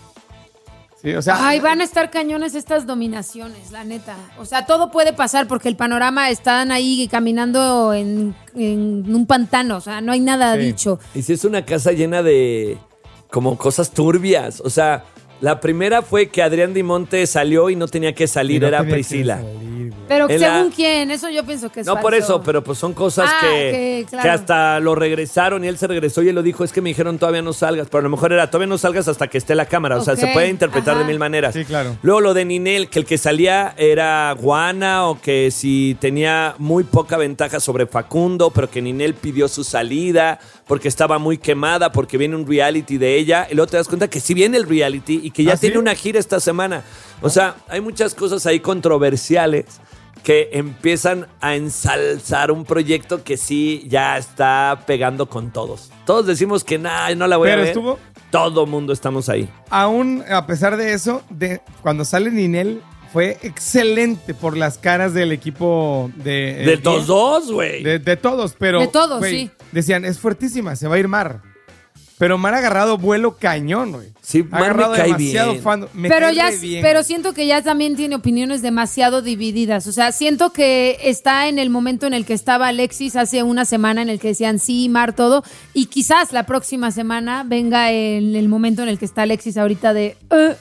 Sí, o sea, Ay, van a estar cañones estas dominaciones, la neta. O sea, todo puede pasar porque el panorama están ahí caminando en un pantano. O sea, no hay nada Sí. dicho. Y si es una casa llena de como cosas turbias. O sea, la primera fue que Adrián Dimonte salió y no tenía que salir, y no era tenía que Priscila. salir, güey. Pero En según la- quién, eso yo pienso que es No falso. por eso, pero pues son cosas que, claro. que hasta lo regresaron y él se regresó y él lo dijo, es que me dijeron todavía no salgas, pero a lo mejor era todavía no salgas hasta que esté la cámara, o sea, Ok, se puede interpretar de ajá. mil maneras. Sí, claro. Luego lo de Ninel, que el que salía era Juana o que si tenía muy poca ventaja sobre Facundo, pero que Ninel pidió su salida porque estaba muy quemada, porque viene un reality de ella, y luego te das cuenta que sí viene el reality y que ya ¿Ah, tiene sí? una gira esta semana. O sea, hay muchas cosas ahí controversiales que empiezan a ensalzar un proyecto que sí ya está pegando con todos. Todos decimos que nah, no la voy a Pero ver. estuvo- Todo mundo estamos ahí. Aún a pesar de eso, cuando sale Ninel, fue excelente por las caras del equipo de... De los dos, güey. De todos, pero... De todos, güey, sí. Decían, es fuertísima, se va a ir Mar. Pero Mar ha agarrado vuelo cañón, güey. Sí, ha Mar me agarrado cae demasiado bien. fan. Me Pero cae ya, re bien, pero güey. siento que ya también tiene opiniones demasiado divididas. O sea, siento que está en el momento en el que estaba Alexis hace una semana en el que decían sí, Mar, todo. Y quizás la próxima semana venga el momento en el que está Alexis ahorita de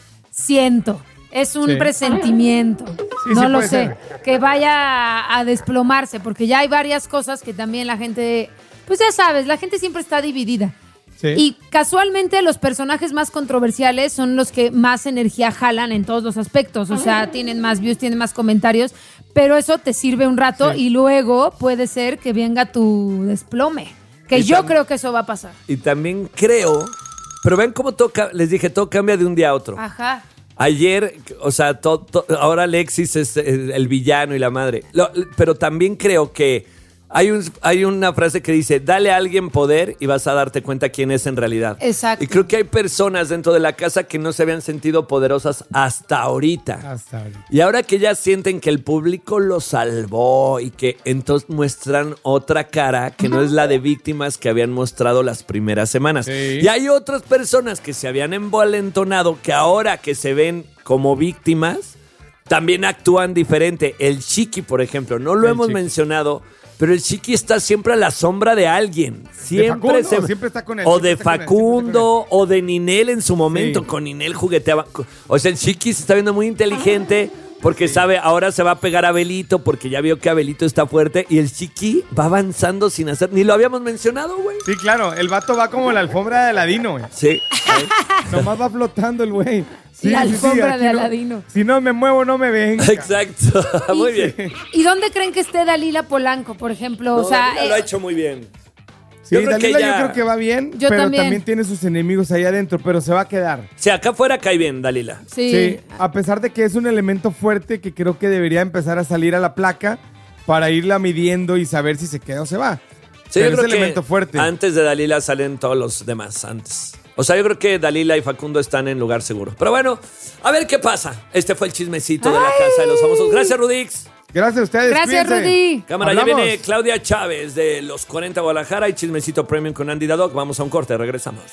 siento. Es un Sí. presentimiento. Sí, no sí lo puede sé. ser. Que vaya a desplomarse, porque ya hay varias cosas que también la gente, pues ya sabes, la gente siempre está dividida. Sí. Y casualmente los personajes más controversiales son los que más energía jalan en todos los aspectos. O sea, tienen más views, tienen más comentarios, pero eso te sirve un rato Sí. y luego puede ser que venga tu desplome. Que Y yo creo que eso va a pasar. Y también creo, pero ven cómo les dije, todo cambia de un día a otro. Ajá. Ayer, o sea, ahora Alexis es el villano y la madre. Pero también creo que hay una frase que dice, dale a alguien poder y vas a darte cuenta quién es en realidad. Exacto. Y creo que hay personas dentro de la casa que no se habían sentido poderosas hasta ahorita. Hasta ahorita. Y ahora que ya sienten que el público los salvó y que entonces muestran otra cara que no es la de víctimas que habían mostrado las primeras semanas. Sí. Y hay otras personas que se habían envalentonado que ahora que se ven como víctimas, también actúan diferente. El Chiqui, por ejemplo, no lo El hemos Chiqui. mencionado, pero el Chiqui está siempre a la sombra de alguien. Siempre, Facundo, siempre está con él, o siempre de está con él, Facundo, o de Ninel en su momento. Sí. Con Ninel jugueteaba. O sea, el Chiqui se está viendo muy inteligente porque sabe, ahora se va a pegar a Abelito porque ya vio que Abelito está fuerte. Y el Chiqui va avanzando sin hacer. Ni lo habíamos mencionado, güey. Sí, claro, el vato va como la alfombra de Aladino, güey. Sí. Nomás va flotando el güey. Sí, La alfombra aquí de no- Aladino. Si no me muevo, no me ven. Exacto. Muy bien. ¿Y dónde creen que esté Dalila Polanco, por ejemplo? O No, sea, Dalila lo ha hecho muy bien. Sí, Yo creo Dalila que ya- yo creo que va bien, Yo pero también. también tiene sus enemigos ahí adentro, pero se va a quedar. Si acá afuera cae bien, Dalila. Sí. Sí, a pesar de que es un elemento fuerte que creo que debería empezar a salir a la placa para irla midiendo y saber si se queda o se va. Sí, Pero yo creo es que elemento fuerte. antes de Dalila salen todos los demás antes. O sea, yo creo que Dalila y Facundo están en lugar seguro. Pero bueno, a ver qué pasa. Este fue el chismecito de la Casa de los Famosos. Gracias, Rudix. Gracias a ustedes. Gracias, cuídense. Rudy. Cámara, Hablamos. ya viene Claudia Chávez de los 40 Guadalajara y Chismecito Premium con Andy Dadoc. Vamos a un corte, regresamos.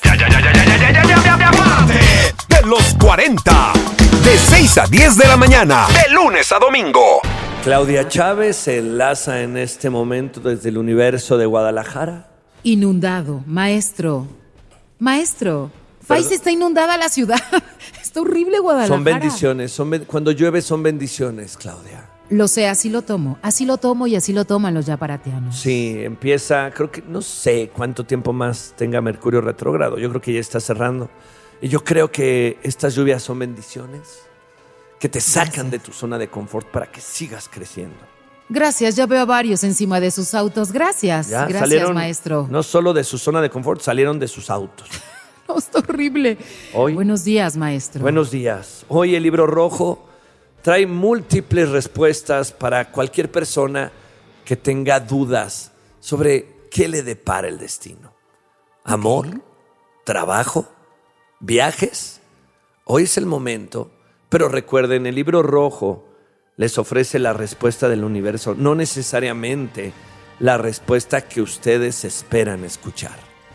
De los 40. De 6 a 10 de la mañana. De lunes a domingo. Claudia Chávez se enlaza en este momento desde el universo de Guadalajara. Inundado, maestro. Maestro, Faiz, está inundada la ciudad. Está horrible Guadalajara. Son bendiciones. Cuando llueve son bendiciones, Claudia. Lo sé, así lo tomo y así lo toman los yaparatianos. Sí, empieza, creo que no sé cuánto tiempo más tenga Mercurio retrógrado. Yo creo que ya está cerrando. Y yo creo que estas lluvias son bendiciones que te sacan de tu zona de confort para que sigas creciendo. Gracias, ya veo a varios encima de sus autos. Gracias, Ya gracias, salieron, maestro. no solo de su zona de confort, salieron de sus autos. No, está horrible. Hoy, Buenos días, maestro. buenos días. Hoy el libro rojo trae múltiples respuestas para cualquier persona que tenga dudas sobre qué le depara el destino. Amor, trabajo, viajes. Hoy es el momento, pero recuerden, el libro rojo les ofrece la respuesta del universo, no necesariamente la respuesta que ustedes esperan escuchar.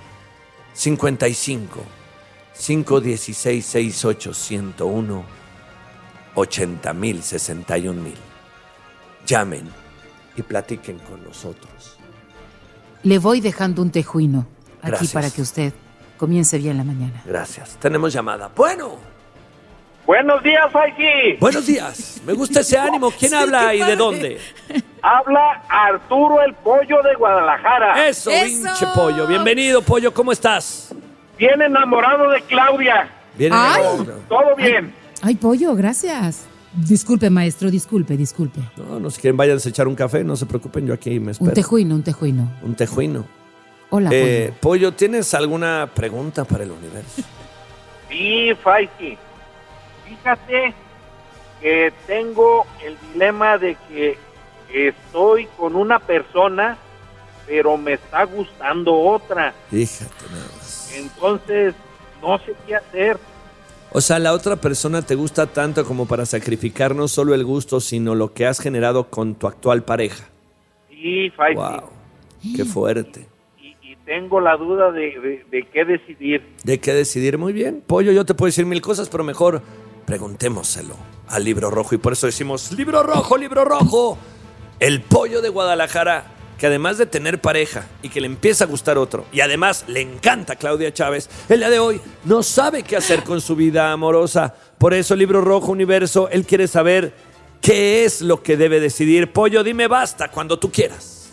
55 516 68 101 80,000 61,000. Llamen y platiquen con nosotros. Le voy dejando un tejuino aquí Gracias. para que usted comience bien la mañana. Gracias. Tenemos llamada. Bueno, Buenos días, Faiki. buenos días. Me gusta ese ánimo. ¿Quién Sí, habla qué y de padre. dónde? Habla Arturo el Pollo de Guadalajara. Eso, ¡Eso! pinche Pollo. Bienvenido, Pollo. ¿Cómo estás? Bien enamorado de Claudia. Bien. Ay. Todo bien. Ay, pollo, gracias. Disculpe, maestro, disculpe. No, si quieren, váyanse a echar un café. No se preocupen, yo aquí me espero. Un tejuino. Un tejuino. Hola, pollo. Pollo, ¿tienes alguna pregunta para el universo? Sí, Faiki. Fíjate que tengo el dilema de que estoy con una persona, pero me está gustando otra. Fíjate nada más. Entonces, no sé qué hacer. O sea, la otra persona te gusta tanto como para sacrificar no solo el gusto, sino lo que has generado con tu actual pareja. Sí, Faiki. Wow, qué fuerte. Y tengo la duda de qué decidir. ¿De qué decidir? Muy bien. Pollo, yo te puedo decir mil cosas, pero mejor preguntémoselo al Libro Rojo. Y por eso decimos, Libro Rojo, Libro Rojo. El Pollo de Guadalajara, que además de tener pareja y que le empieza a gustar otro, y además le encanta Claudia Chávez, el día de hoy no sabe qué hacer con su vida amorosa. Por eso, Libro Rojo Universo, él quiere saber qué es lo que debe decidir. Pollo, dime basta cuando tú quieras.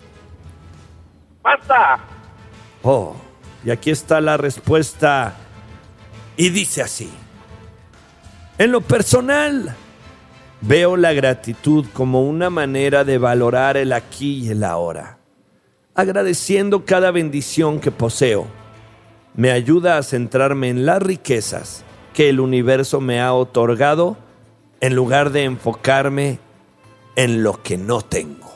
¡Basta! Oh, y aquí está la respuesta. Y dice así. En lo personal, veo la gratitud como una manera de valorar el aquí y el ahora. Agradeciendo cada bendición que poseo, me ayuda a centrarme en las riquezas que el universo me ha otorgado en lugar de enfocarme en lo que no tengo.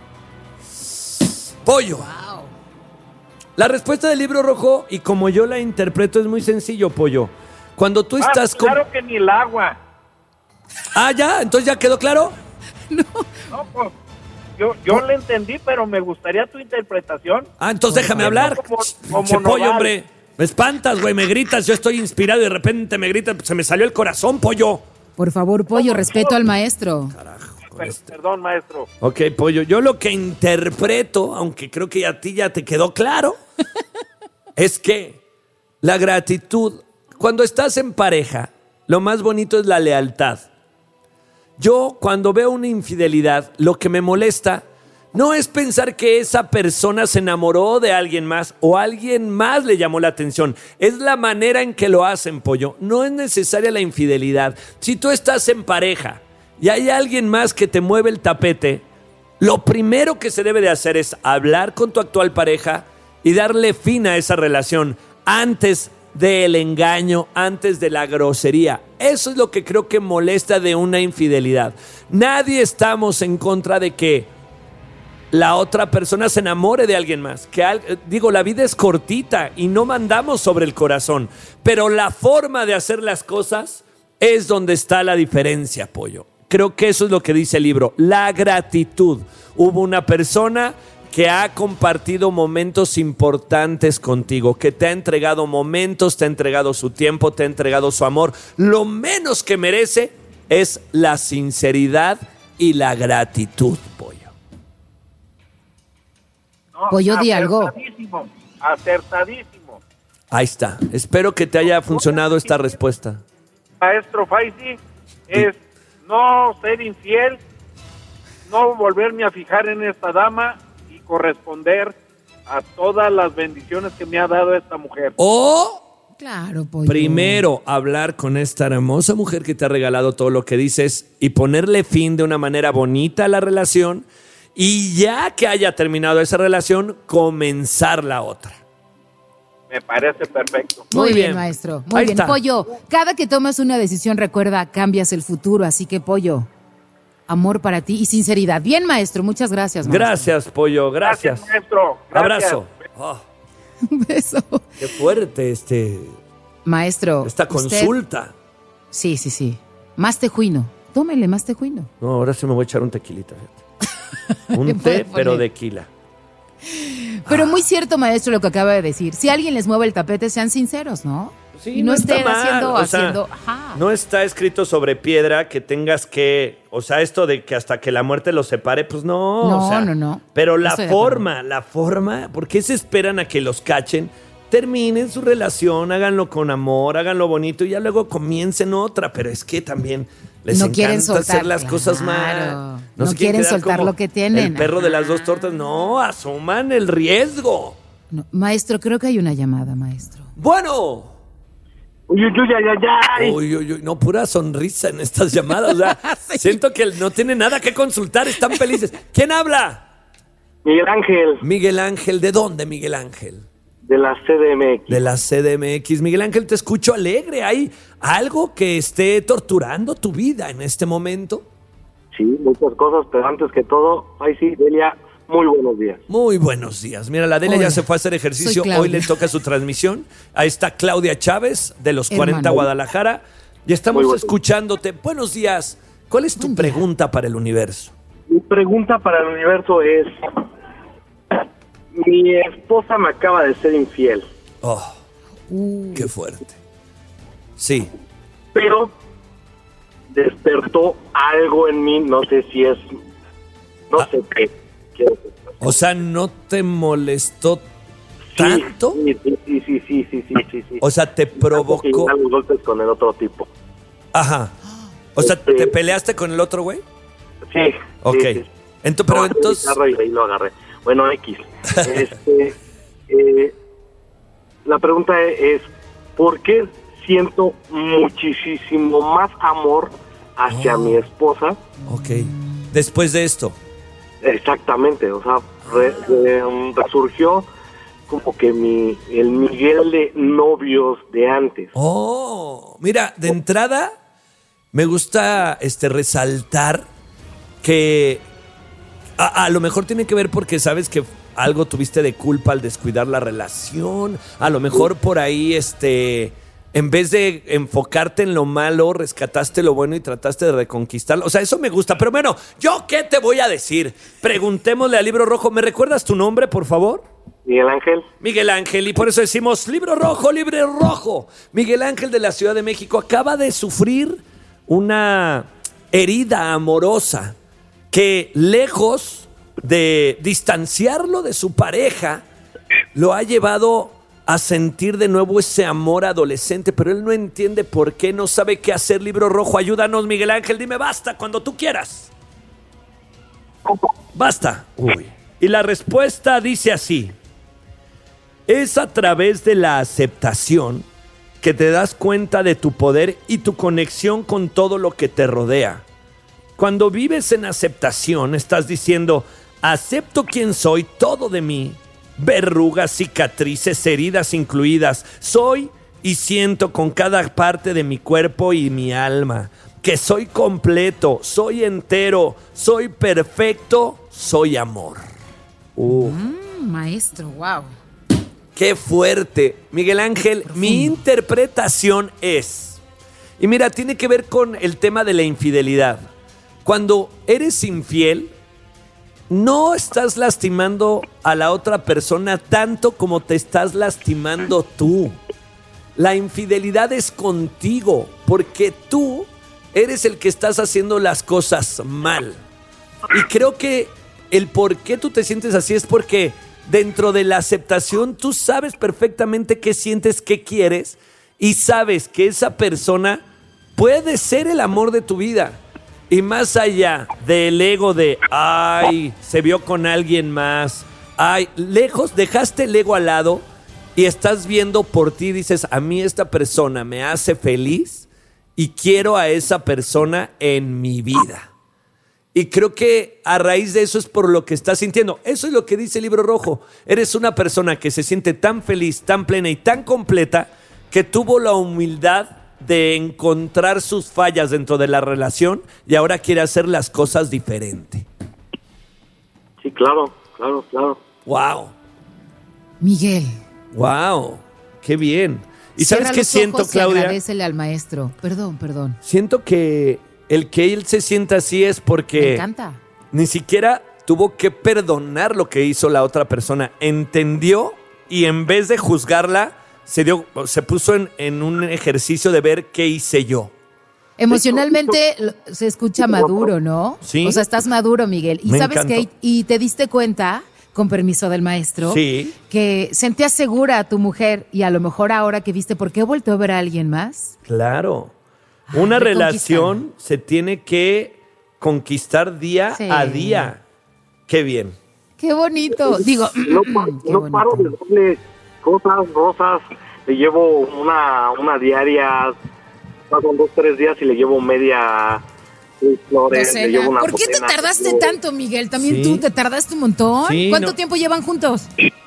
Pollo. La respuesta del Libro Rojo, y como yo la interpreto, es muy sencillo, Pollo. Cuando tú estás con... Claro que ni el agua. Ah, ya, entonces ya quedó claro. No, pues, yo le entendí, pero me gustaría tu interpretación. Ah, entonces déjame hablar. Como Che, Pollo, Nodal. hombre. Me espantas, güey, me gritas, yo estoy inspirado y de repente me gritas, se me salió el corazón, Pollo. Por favor, pollo, respeto al maestro. Perdón, maestro. Ok, Pollo, yo lo que interpreto, aunque creo que a ti ya te quedó claro, es que la gratitud, cuando estás en pareja, lo más bonito es la lealtad. Yo, cuando veo una infidelidad, lo que me molesta no es pensar que esa persona se enamoró de alguien más o alguien más le llamó la atención. Es la manera en que lo hacen, Pollo. No es necesaria la infidelidad. Si tú estás en pareja y hay alguien más que te mueve el tapete, lo primero que se debe de hacer es hablar con tu actual pareja y darle fin a esa relación antes del engaño, antes de la grosería. Eso es lo que creo que molesta de una infidelidad. Nadie estamos en contra de que la otra persona se enamore de alguien más. La vida es cortita y no mandamos sobre el corazón, pero la forma de hacer las cosas es donde está la diferencia, Pollo. Creo que eso es lo que dice el libro, la gratitud. Hubo una persona que ha compartido momentos importantes contigo, que te ha entregado momentos, te ha entregado su tiempo, te ha entregado su amor. Lo menos que merece es la sinceridad y la gratitud, Pollo. No, Pollo, di algo. Acertadísimo. Ahí está. Espero que te haya funcionado esta respuesta. Maestro Faisy, es no ser infiel, no volverme a fijar en esta dama y corresponder a todas las bendiciones que me ha dado esta mujer. O Claro, Pollo. primero hablar con esta hermosa mujer que te ha regalado todo lo que dices y ponerle fin de una manera bonita a la relación, y ya que haya terminado esa relación, comenzar la otra. Me parece perfecto. Muy bien, maestro. Muy Ahí bien. está. Pollo, cada que tomas una decisión, recuerda, cambias el futuro. Así que, Pollo, amor para ti y sinceridad. Bien, maestro. Muchas gracias, maestro. Gracias, Pollo, gracias. Maestro. Gracias. Abrazo. Oh, Un beso. qué fuerte Maestro. esta usted- consulta. Sí. Más tejuino. Tómele más tejuino. No, ahora sí me voy a echar un tequilita. fíjate. Un Le puede té, pero poner. de quila. Pero muy cierto, maestro, lo que acaba de decir. Si alguien les mueve el tapete, sean sinceros, ¿no? Sí, y no está estén mal, haciendo... o sea, ajá. No está escrito sobre piedra que tengas que, o sea, esto de que hasta que la muerte los separe, pues no. No, o sea, no. Pero No estoy de la forma, ¿por qué se esperan a que los cachen? Terminen su relación, háganlo con amor, háganlo bonito y ya luego comiencen otra. Pero es que también les No encanta quieren soltar, hacer las cosas claro. mal. No se quieren quedar soltar como lo que tienen. El perro de las dos tortas. No, asuman el riesgo. No, maestro, creo que hay una llamada, maestro. Bueno. Uy, ay. Uy, no, pura sonrisa en estas llamadas. O sea, siento que no tiene nada que consultar, están felices. ¿Quién habla? Miguel Ángel, Miguel Ángel, ¿de dónde, Miguel Ángel? de la CDMX. De la CDMX. Miguel Ángel, te escucho alegre. ¿Hay algo que esté torturando tu vida en este momento? Sí, muchas cosas, pero antes que todo, Faisy, Delia, muy buenos días. Muy buenos días. Mira, la Adela Hola, ya se fue a hacer ejercicio. soy Claudia. Hoy le toca su transmisión. Ahí está Claudia Chávez, de los 40 Hermano. Guadalajara. Y estamos Muy bueno. escuchándote. Buenos días. ¿Cuál es tu Buen día. pregunta para el universo? Mi pregunta para el universo es, mi esposa me acaba de ser infiel, Oh, qué fuerte. Sí. pero despertó algo en mí, no sé si es, no sé qué. Quiero que- O sea, ¿no te molestó Sí, tanto? Sí. O sea, te provocó. Tanto que ya los golpes con el otro tipo. Ajá. O sea, ¿te peleaste con el otro güey? Sí. Ok. sí. Pero No, entonces. guitarra y ahí lo agarré. Bueno, X. La pregunta es, ¿por qué siento muchísimo más amor hacia mi esposa? Ok. Después de esto. Exactamente, o sea, resurgió como que el Miguel de novios de antes. Oh, mira, de entrada me gusta resaltar que a lo mejor tiene que ver porque sabes que algo tuviste de culpa al descuidar la relación. A lo mejor por ahí, en vez de enfocarte en lo malo, rescataste lo bueno y trataste de reconquistarlo. O sea, eso me gusta. Pero bueno, ¿yo qué te voy a decir? Preguntémosle al Libro Rojo. ¿Me recuerdas tu nombre, por favor? Miguel Ángel. Miguel Ángel, y por eso decimos Libro Rojo, Libro Rojo. Miguel Ángel de la Ciudad de México acaba de sufrir una herida amorosa que, lejos de distanciarlo de su pareja, lo ha llevado a sentir de nuevo ese amor adolescente, pero él no entiende por qué, no sabe qué hacer. Libro Rojo, ayúdanos, Miguel Ángel, dime basta cuando tú quieras. Basta. Uy. Y la respuesta dice así: es a través de la aceptación que te das cuenta de tu poder y tu conexión con todo lo que te rodea. Cuando vives en aceptación, estás diciendo: acepto quién soy, todo de mí verrugas, cicatrices, heridas incluidas. Soy y siento con cada parte de mi cuerpo y mi alma que soy completo, soy entero, soy perfecto, soy amor. Maestro, wow. ¡Qué fuerte! Miguel Ángel, mi interpretación es... Y mira, tiene que ver con el tema de la infidelidad. Cuando eres infiel, no estás lastimando a la otra persona tanto como te estás lastimando tú. La infidelidad es contigo, porque tú eres el que estás haciendo las cosas mal. Y creo que el por qué tú te sientes así es porque dentro de la aceptación tú sabes perfectamente qué sientes, qué quieres y sabes que esa persona puede ser el amor de tu vida. Y más allá del ego de, ay, se vio con alguien más, ay, lejos, dejaste el ego al lado y estás viendo por ti, dices, a mí esta persona me hace feliz y quiero a esa persona en mi vida. Y creo que a raíz de eso es por lo que estás sintiendo. Eso es lo que dice el Libro Rojo. Eres una persona que se siente tan feliz, tan plena y tan completa que tuvo la humildad de encontrar sus fallas dentro de la relación y ahora quiere hacer las cosas diferente. Sí, claro. ¡Wow! Miguel. ¡Wow! ¡Qué bien! ¿Y Cierra sabes qué los siento, ojos y Claudia? agradécele al maestro. Perdón. Siento que el que él se sienta así es porque Me encanta. ni siquiera tuvo que perdonar lo que hizo la otra persona. Entendió y en vez de juzgarla, se puso en un ejercicio de ver qué hice yo. Emocionalmente se escucha maduro, ¿no? Sí. O sea, estás maduro, Miguel. Y Me ¿sabes encantó. qué? Y te diste cuenta, con permiso del maestro, Sí. que sentías segura a tu mujer y a lo mejor ahora que viste, ¿por qué vuelto a ver a alguien más? Claro. Una de relación se tiene que conquistar día Sí. a día. Qué bien. Qué bonito. Digo, No paro de darle cosas, rosas. Le llevo una diaria. Pasan 2-3 días y le llevo media flores. Le llevo una ¿Por qué te docena. tardaste tanto, Miguel? ¿También Sí. tú te tardaste un montón? Sí, ¿Cuánto no. tiempo llevan juntos?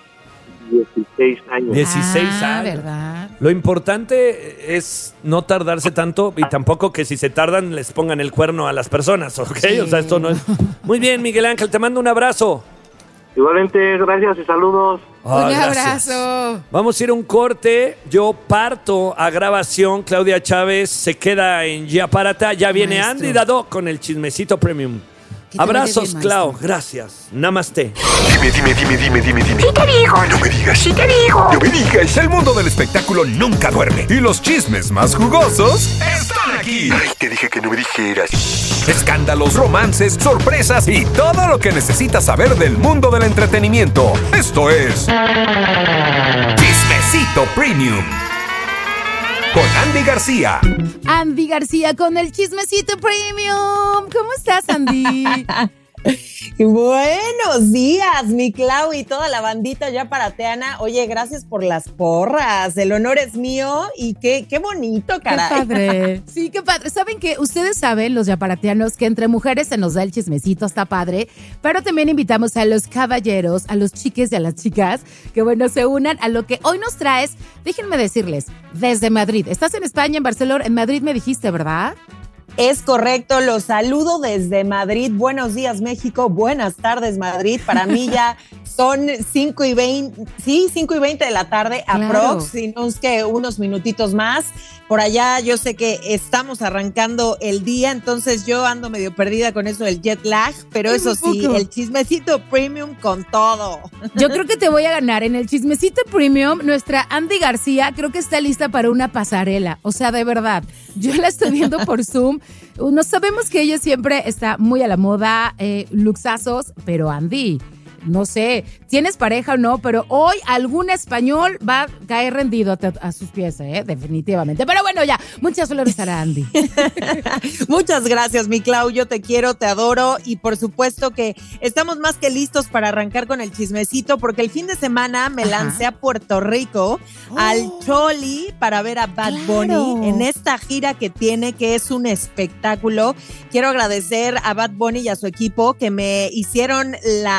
16 años. 16 Ah, años. ¿verdad? Lo importante es no tardarse tanto y tampoco que si se tardan les pongan el cuerno a las personas, ¿ok? Sí. O sea, esto no es... Muy bien, Miguel Ángel, te mando un abrazo. Igualmente, gracias y saludos. Ah, Un gracias. abrazo. Vamos a ir a un corte. Yo parto a grabación. Claudia Chávez se queda en Ya Párata. Ya viene Maestro. Andy Dado con el chismecito premium. Que te vaya Abrazos, bien, Clau. maestro. Gracias. Namaste. Dime. Sí te digo. No me digas. Sí te digo. No me digas. El mundo del espectáculo nunca duerme. Y los chismes más jugosos están aquí. Ay, te dije que no me dijeras. Escándalos, romances, sorpresas y todo lo que necesitas saber del mundo del entretenimiento. Esto es Chismecito Premium con Andy García. Andy García con el chismecito premium. ¿Cómo estás, Andy? Buenos días, mi Clau y toda la bandita ya parateana. Oye, gracias por las porras. El honor es mío y qué bonito, caray. Qué padre. Sí, qué padre. ¿Saben que ustedes saben, los yaparatianos, que entre mujeres se nos da el chismecito, está padre? Pero también invitamos a los caballeros, a los chiques y a las chicas, que bueno, se unan a lo que hoy nos traes. Déjenme decirles, desde Madrid. Estás en España, en Barcelona, en Madrid me dijiste, ¿verdad? Es correcto, los saludo desde Madrid. Buenos días, México. Buenas tardes, Madrid. Para mí ya son 5:20 de la tarde, Claro. aprox, si no es que unos minutitos más. Por allá yo sé que estamos arrancando el día, entonces yo ando medio perdida con eso del jet lag, pero Ay, eso un sí, poco. el chismecito premium con todo. Yo creo que te voy a ganar. En el chismecito premium, nuestra Andy García creo que está lista para una pasarela. O sea, de verdad, yo la estoy viendo por Zoom. No sabemos que ella siempre está muy a la moda, luxazos, pero Andy, no sé, tienes pareja o no, pero hoy algún español va a caer rendido a sus pies, definitivamente. Pero bueno, ya, muchas flores para Andy. Muchas gracias, mi Clau, yo te quiero, te adoro y por supuesto que estamos más que listos para arrancar con el chismecito porque el fin de semana me lancé a Puerto Rico al Choli para ver a Bad Bunny en esta gira que tiene, que es un espectáculo. Quiero agradecer a Bad Bunny y a su equipo que me hicieron la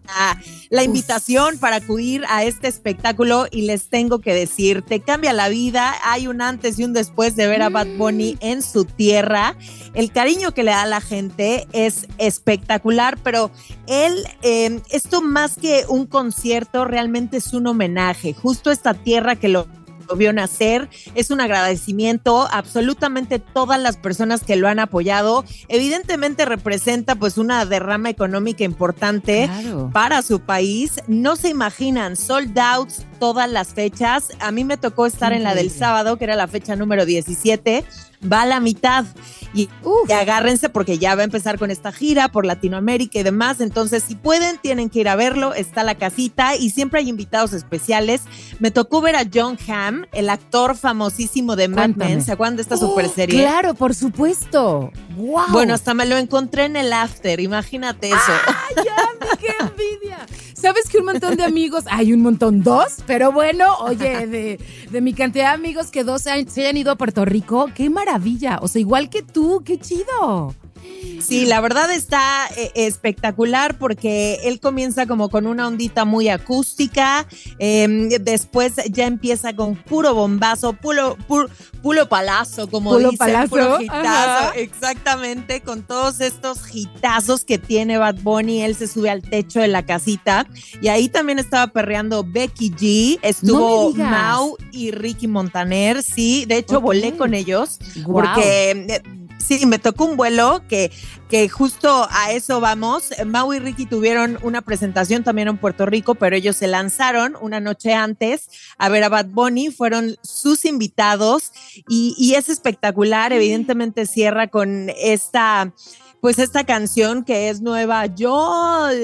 la invitación para acudir a este espectáculo y les tengo que decir, te cambia la vida, hay un antes y un después de ver a Bad Bunny en su tierra, el cariño que le da a la gente es espectacular, pero él, esto más que un concierto, realmente es un homenaje, justo esta tierra que lo vio nacer, es un agradecimiento a absolutamente todas las personas que lo han apoyado, evidentemente representa pues una derrama económica importante para su país, no se imaginan, sold out todas las fechas, a mí me tocó estar en la del sábado, que era la fecha número 17, va a la mitad y agárrense porque ya va a empezar con esta gira por Latinoamérica y demás, entonces si pueden tienen que ir a verlo, está la casita y siempre hay invitados especiales. Me tocó ver a Jon Hamm, el actor famosísimo de Mad Men, ¿se acuerdan de esta super serie? Claro, por supuesto. Wow. Bueno, hasta me lo encontré en el after, imagínate eso. ¡Ay, Andy, qué envidia! ¿Sabes que un montón de amigos, hay un montón, dos, pero bueno, oye, de mi cantidad de amigos que dos se hayan ido a Puerto Rico, qué maravilla, o sea, igual que tú, qué chido. Sí, la verdad está espectacular porque él comienza como con una ondita muy acústica, después ya empieza con puro bombazo, puro palazo, como puro dicen, palazo. Puro hitazo, exactamente, con todos estos hitazos que tiene Bad Bunny, él se sube al techo de la casita y ahí también estaba perreando Becky G, estuvo Mau y Ricky Montaner, sí, de hecho volé con ellos, porque... Sí, me tocó un vuelo que justo a eso vamos. Mau y Ricky tuvieron una presentación también en Puerto Rico, pero ellos se lanzaron una noche antes a ver a Bad Bunny, fueron sus invitados y es espectacular, evidentemente cierra con esta canción que es Nueva York,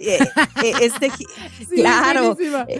sí, claro,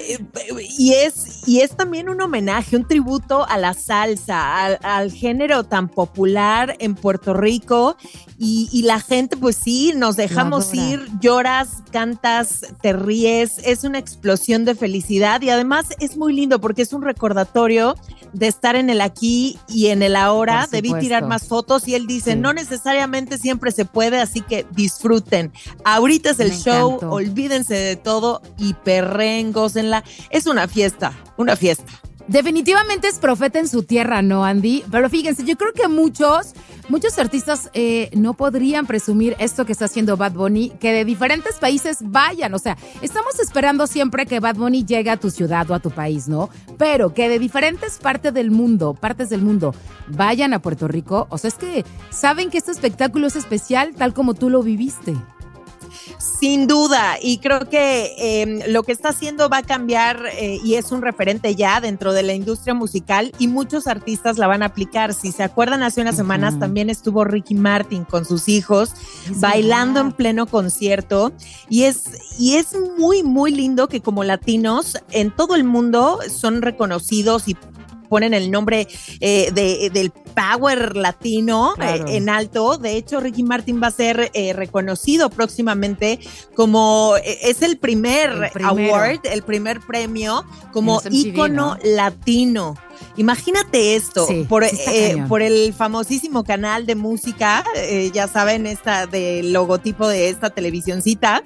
y es también un homenaje, un tributo a la salsa, al género tan popular en Puerto Rico y la gente pues sí, nos dejamos ir, lloras, cantas, te ríes, es una explosión de felicidad y además es muy lindo porque es un recordatorio de estar en el aquí y en el ahora, debí tirar más fotos y él dice, no necesariamente siempre se puede, así que disfruten. Ahorita es el show, olvídense de todo y perren, gócenla. Es una fiesta, una fiesta. Definitivamente es profeta en su tierra, ¿no, Andy? Pero fíjense, yo creo que muchos artistas no podrían presumir esto que está haciendo Bad Bunny, que de diferentes países vayan. O sea, estamos esperando siempre que Bad Bunny llegue a tu ciudad o a tu país, ¿no? Pero que de diferentes partes del mundo vayan a Puerto Rico. O sea, es que saben que este espectáculo es especial tal como tú lo viviste. Sin duda, y creo que lo que está haciendo va a cambiar y es un referente ya dentro de la industria musical y muchos artistas la van a aplicar. Si se acuerdan, hace unas semanas también estuvo Ricky Martin con sus hijos bailando en pleno concierto y es muy, muy lindo que como latinos en todo el mundo son reconocidos y ponen el nombre del power latino en alto. De hecho, Ricky Martin va a ser reconocido próximamente como es el primer award, el primer premio como ícono latino. Imagínate esto, por el famosísimo canal de música, ya saben, esta del logotipo de esta televisioncita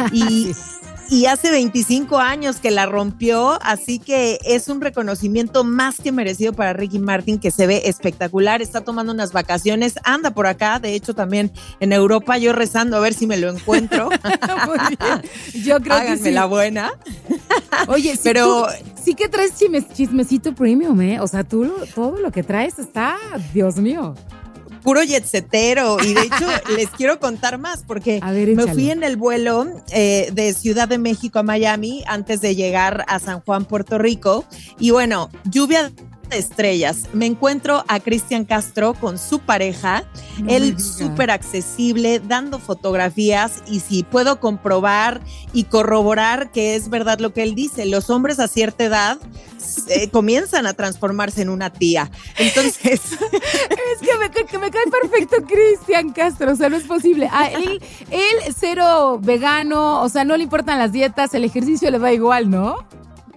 y hace 25 años que la rompió, así que es un reconocimiento más que merecido para Ricky Martin, que se ve espectacular, está tomando unas vacaciones, anda por acá, de hecho también en Europa, yo rezando a ver si me lo encuentro. Muy bien. Yo creo Háganme que sí. la buena. Oye, pero sí que traes chismecito premium, todo lo que traes está, Dios mío. Puro jetsetero, y de hecho les quiero contar más porque me fui en el vuelo de Ciudad de México a Miami antes de llegar a San Juan, Puerto Rico, y bueno, lluvia de estrellas. Me encuentro a Cristian Castro con su pareja, él súper accesible, dando fotografías, y si puedo comprobar y corroborar que es verdad lo que él dice, los hombres a cierta edad comienzan a transformarse en una tía. Entonces es que me cae perfecto Cristian Castro, o sea, no es posible. Él cero vegano, o sea, no le importan las dietas, el ejercicio le da igual, ¿no?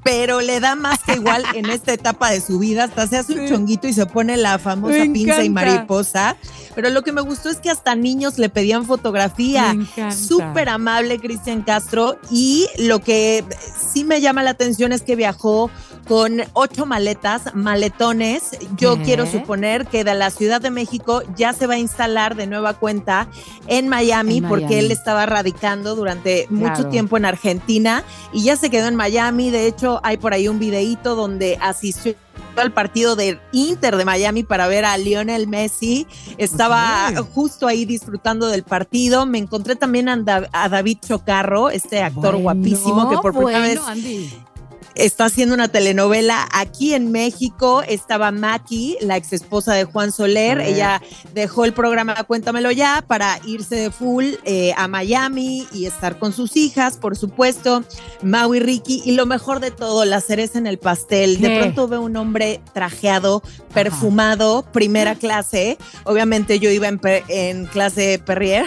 pero le da más que igual en esta etapa de su vida, hasta se hace un chonguito y se pone la famosa pinza y mariposa. Pero lo que me gustó es que hasta niños le pedían fotografía. Súper amable Cristian Castro, y lo que sí me llama la atención es que viajó con 8 maletones. Yo quiero suponer que de la Ciudad de México ya se va a instalar de nueva cuenta en Miami, porque él estaba radicando durante mucho tiempo en Argentina y ya se quedó en Miami. De hecho, hay por ahí un videíto donde asistió al partido del Inter de Miami para ver a Lionel Messi. Estaba justo ahí disfrutando del partido. Me encontré también a David Chocarro, este actor guapísimo que por primera vez está haciendo una telenovela aquí en México. Estaba Maki, la ex esposa de Juan Soler. Ella dejó el programa Cuéntamelo Ya para irse de full a Miami y estar con sus hijas, por supuesto. Mau y Ricky. Y lo mejor de todo, la cereza en el pastel. De pronto veo un hombre trajeado, perfumado, primera clase. Obviamente yo iba en clase Perrier.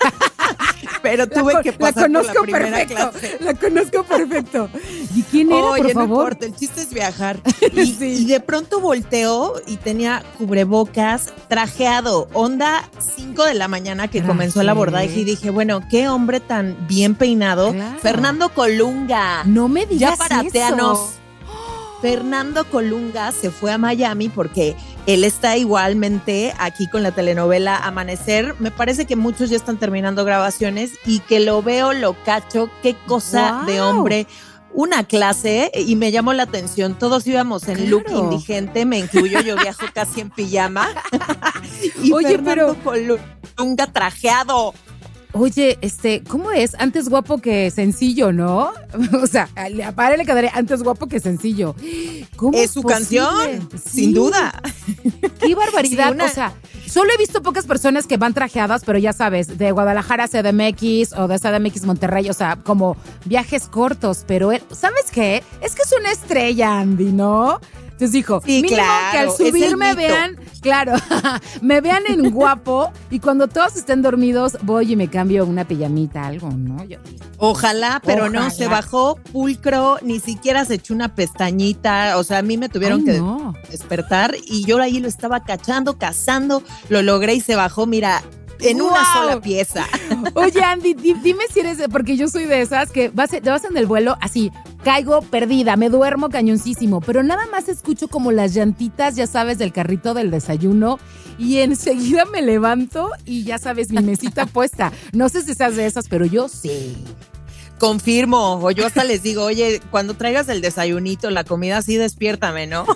Pero tuve que pasar por la primera clase. La conozco perfecto. ¿Y quién era, por favor? No importa, el chiste es viajar. Y de pronto volteó y tenía cubrebocas, trajeado, onda 5 de la mañana que comenzó el abordaje, y dije, bueno, qué hombre tan bien peinado. Fernando Colunga. No me digas ya parateanos. eso. Fernando Colunga se fue a Miami porque él está igualmente aquí con la telenovela Amanecer. Me parece que muchos ya están terminando grabaciones y que lo veo, lo cacho, qué cosa de hombre. Una clase, y me llamó la atención. Todos íbamos en look indigente, me incluyo, yo viajo casi en pijama. Y oye, Fernando Colunga trajeado. Oye, ¿cómo es? Antes guapo que sencillo, ¿no? O sea, a Pare le quedaría antes guapo que sencillo. ¿Cómo es su canción? Sin duda. Qué barbaridad. O sea, solo he visto pocas personas que van trajeadas, pero ya sabes, de Guadalajara a CDMX o de CDMX Monterrey, o sea, como viajes cortos. Pero él, ¿sabes qué? Es que es una estrella, Andy, ¿no? Entonces dijo, mínimo que al subir me vean, me vean en guapo, y cuando todos estén dormidos voy y me cambio una pijamita, algo, ¿no? Ojalá, pero no, se bajó pulcro, ni siquiera se echó una pestañita. O sea, a mí me tuvieron que despertar y yo ahí lo estaba cazando, lo logré y se bajó, mira, en una sola pieza. Oye, Andy, dime si eres, porque yo soy de esas que te vas en el vuelo así, caigo perdida, me duermo cañoncísimo, pero nada más escucho como las llantitas, ya sabes, del carrito del desayuno, y enseguida me levanto y ya sabes, mi mesita puesta. No sé si seas de esas, pero yo sí. Confirmo, o yo hasta les digo, oye, cuando traigas el desayunito, la comida, sí despiértame, ¿no?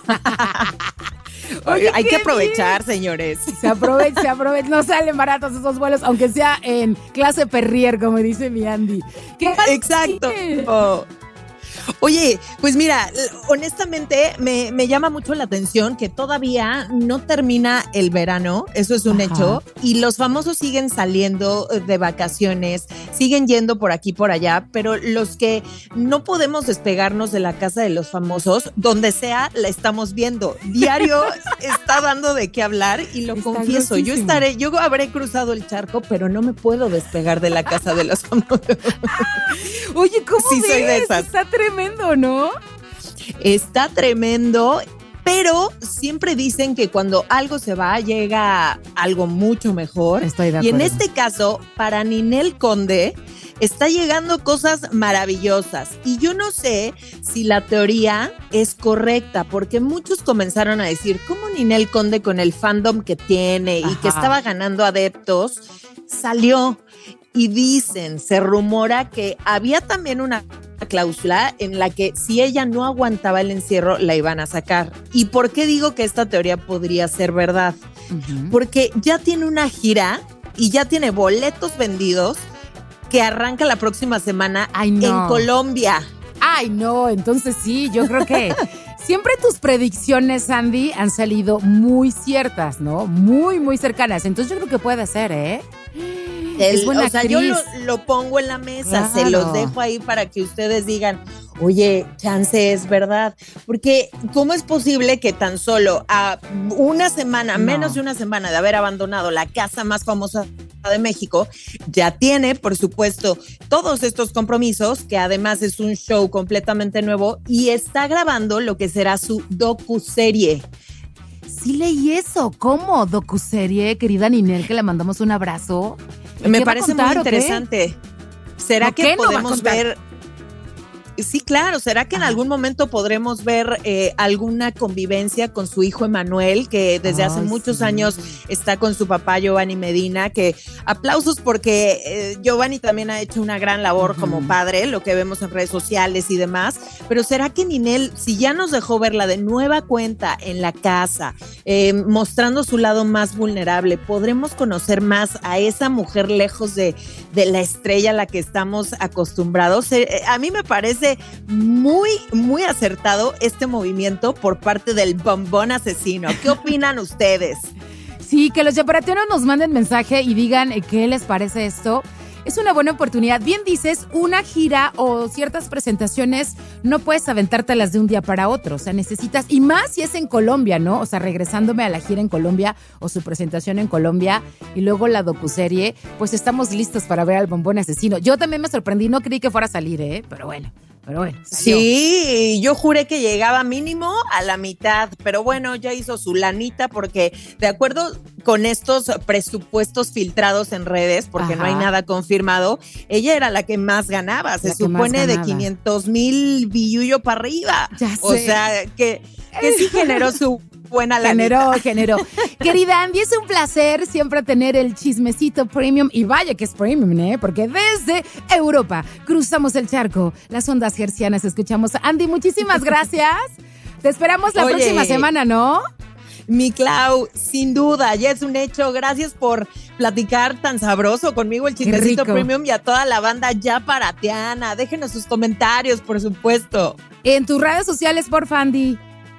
Oye, hay que aprovechar, señores. Se aprovecha. No salen baratos esos vuelos, aunque sea en clase Perrier, como dice mi Andy. Exacto. Oye, pues mira, honestamente me llama mucho la atención que todavía no termina el verano, eso es un hecho, y los famosos siguen saliendo de vacaciones, siguen yendo por aquí, por allá, pero los que no podemos despegarnos de la casa de los famosos, donde sea, la estamos viendo. Diario está dando de qué hablar, y lo confieso, yo habré cruzado el charco, pero no me puedo despegar de la casa de los famosos. Oye, ¿cómo sí, ves? Soy de esas. Está tremendo, ¿no? Está tremendo, pero siempre dicen que cuando algo se va, llega algo mucho mejor. Estoy de acuerdo. Y en este caso, para Ninel Conde, está llegando cosas maravillosas. Y yo no sé si la teoría es correcta, porque muchos comenzaron a decir, ¿cómo Ninel Conde, con el fandom que tiene y que estaba ganando adeptos, salió? Y dicen, se rumora que había también una cláusula en la que si ella no aguantaba el encierro, la iban a sacar. ¿Y por qué digo que esta teoría podría ser verdad? Porque ya tiene una gira y ya tiene boletos vendidos que arranca la próxima semana en Colombia. Ay, no, entonces sí, yo creo que siempre tus predicciones, Andy, han salido muy ciertas, ¿no? Muy, muy cercanas. Entonces yo creo que puede ser, ¿eh? Es buena actriz. Yo lo pongo en la mesa, se los dejo ahí para que ustedes digan, oye, chance es verdad. Porque ¿cómo es posible que tan solo a una semana, menos de una semana de haber abandonado la casa más famosa de México, ya tiene, por supuesto, todos estos compromisos, que además es un show completamente nuevo, y está grabando lo que será su docuserie. Sí leí eso. ¿Cómo? ¿Docuserie, querida Ninel, que le mandamos un abrazo? Me parece muy interesante. ¿Será que podemos ver? Sí, claro. ¿Será que en algún momento podremos ver alguna convivencia con su hijo Emanuel, que desde hace muchos años está con su papá Giovanni Medina? Que aplausos porque Giovanni también ha hecho una gran labor como padre, lo que vemos en redes sociales y demás. Pero ¿será que Ninel, si ya nos dejó verla de nueva cuenta en la casa, mostrando su lado más vulnerable, podremos conocer más a esa mujer lejos de la estrella a la que estamos acostumbrados? A mí me parece muy, muy acertado este movimiento por parte del bombón asesino. ¿Qué opinan ustedes? Sí, que los chaparrateros nos manden mensaje y digan qué les parece esto. Es una buena oportunidad. Bien dices, una gira o ciertas presentaciones no puedes aventártelas de un día para otro. O sea, necesitas, y más si es en Colombia, ¿no? O sea, regresándome a la gira en Colombia o su presentación en Colombia y luego la docuserie, pues estamos listos para ver al bombón asesino. Yo también me sorprendí, no creí que fuera a salir, pero bueno. Salió. Sí, yo juré que llegaba mínimo a la mitad, pero bueno, ya hizo su lanita porque de acuerdo con estos presupuestos filtrados en redes, porque no hay nada confirmado, ella era la que más ganaba, se supone de 500,000 billullo para arriba. Ya o sé. sea, que sí generó su buena lanita. Generó. Querida Andy, es un placer siempre tener el chismecito premium, y vaya que es premium, porque desde Europa cruzamos el charco, las ondas hercianas escuchamos. Andy, muchísimas gracias. Te esperamos la próxima semana, ¿no? Mi Clau, sin duda, ya es un hecho. Gracias por platicar tan sabroso conmigo el chismecito premium, y a toda la banda ya paratiana. Déjenos sus comentarios, por supuesto. En tus redes sociales, porfa, Andy.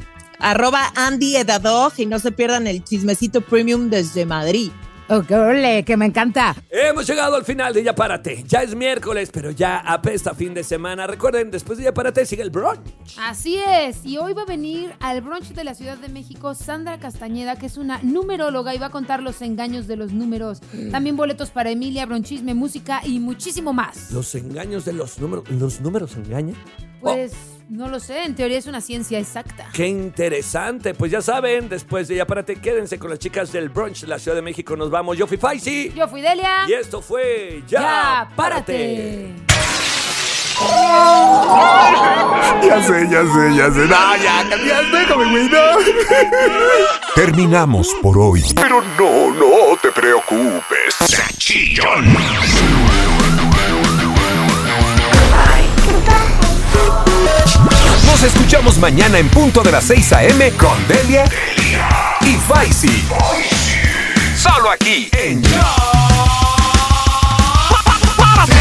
@AndyEdadog, y no se pierdan el chismecito premium desde Madrid. Oh, que me encanta. Hemos llegado al final de Ya Párate. Ya es miércoles, pero ya apesta fin de semana. Recuerden, después de Ya Párate sigue el brunch. Así es, y hoy va a venir al brunch de la Ciudad de México Sandra Castañeda, que es una numeróloga y va a contar los engaños de los números. También boletos para Emilia, bronchisme, música y muchísimo más. ¿Los engaños de los números? ¿Los números engañan? Pues no lo sé, en teoría es una ciencia exacta. ¡Qué interesante! Pues ya saben, después de Ya Párate, quédense con las chicas del brunch de la Ciudad de México. Nos vamos. Yo fui Faisy. Yo fui Delia. Y esto fue Ya Párate. Ya sé. No, ya déjame, güey, no. Terminamos por hoy. Pero no te preocupes, chillón. Nos escuchamos mañana en punto de las 6 a.m. con Delia y Faisy. Solo aquí en Ya Párate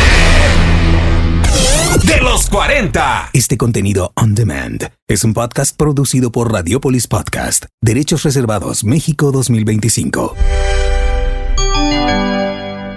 de los 40. Este contenido on demand es un podcast producido por Radiopolis Podcast. Derechos reservados México 2025.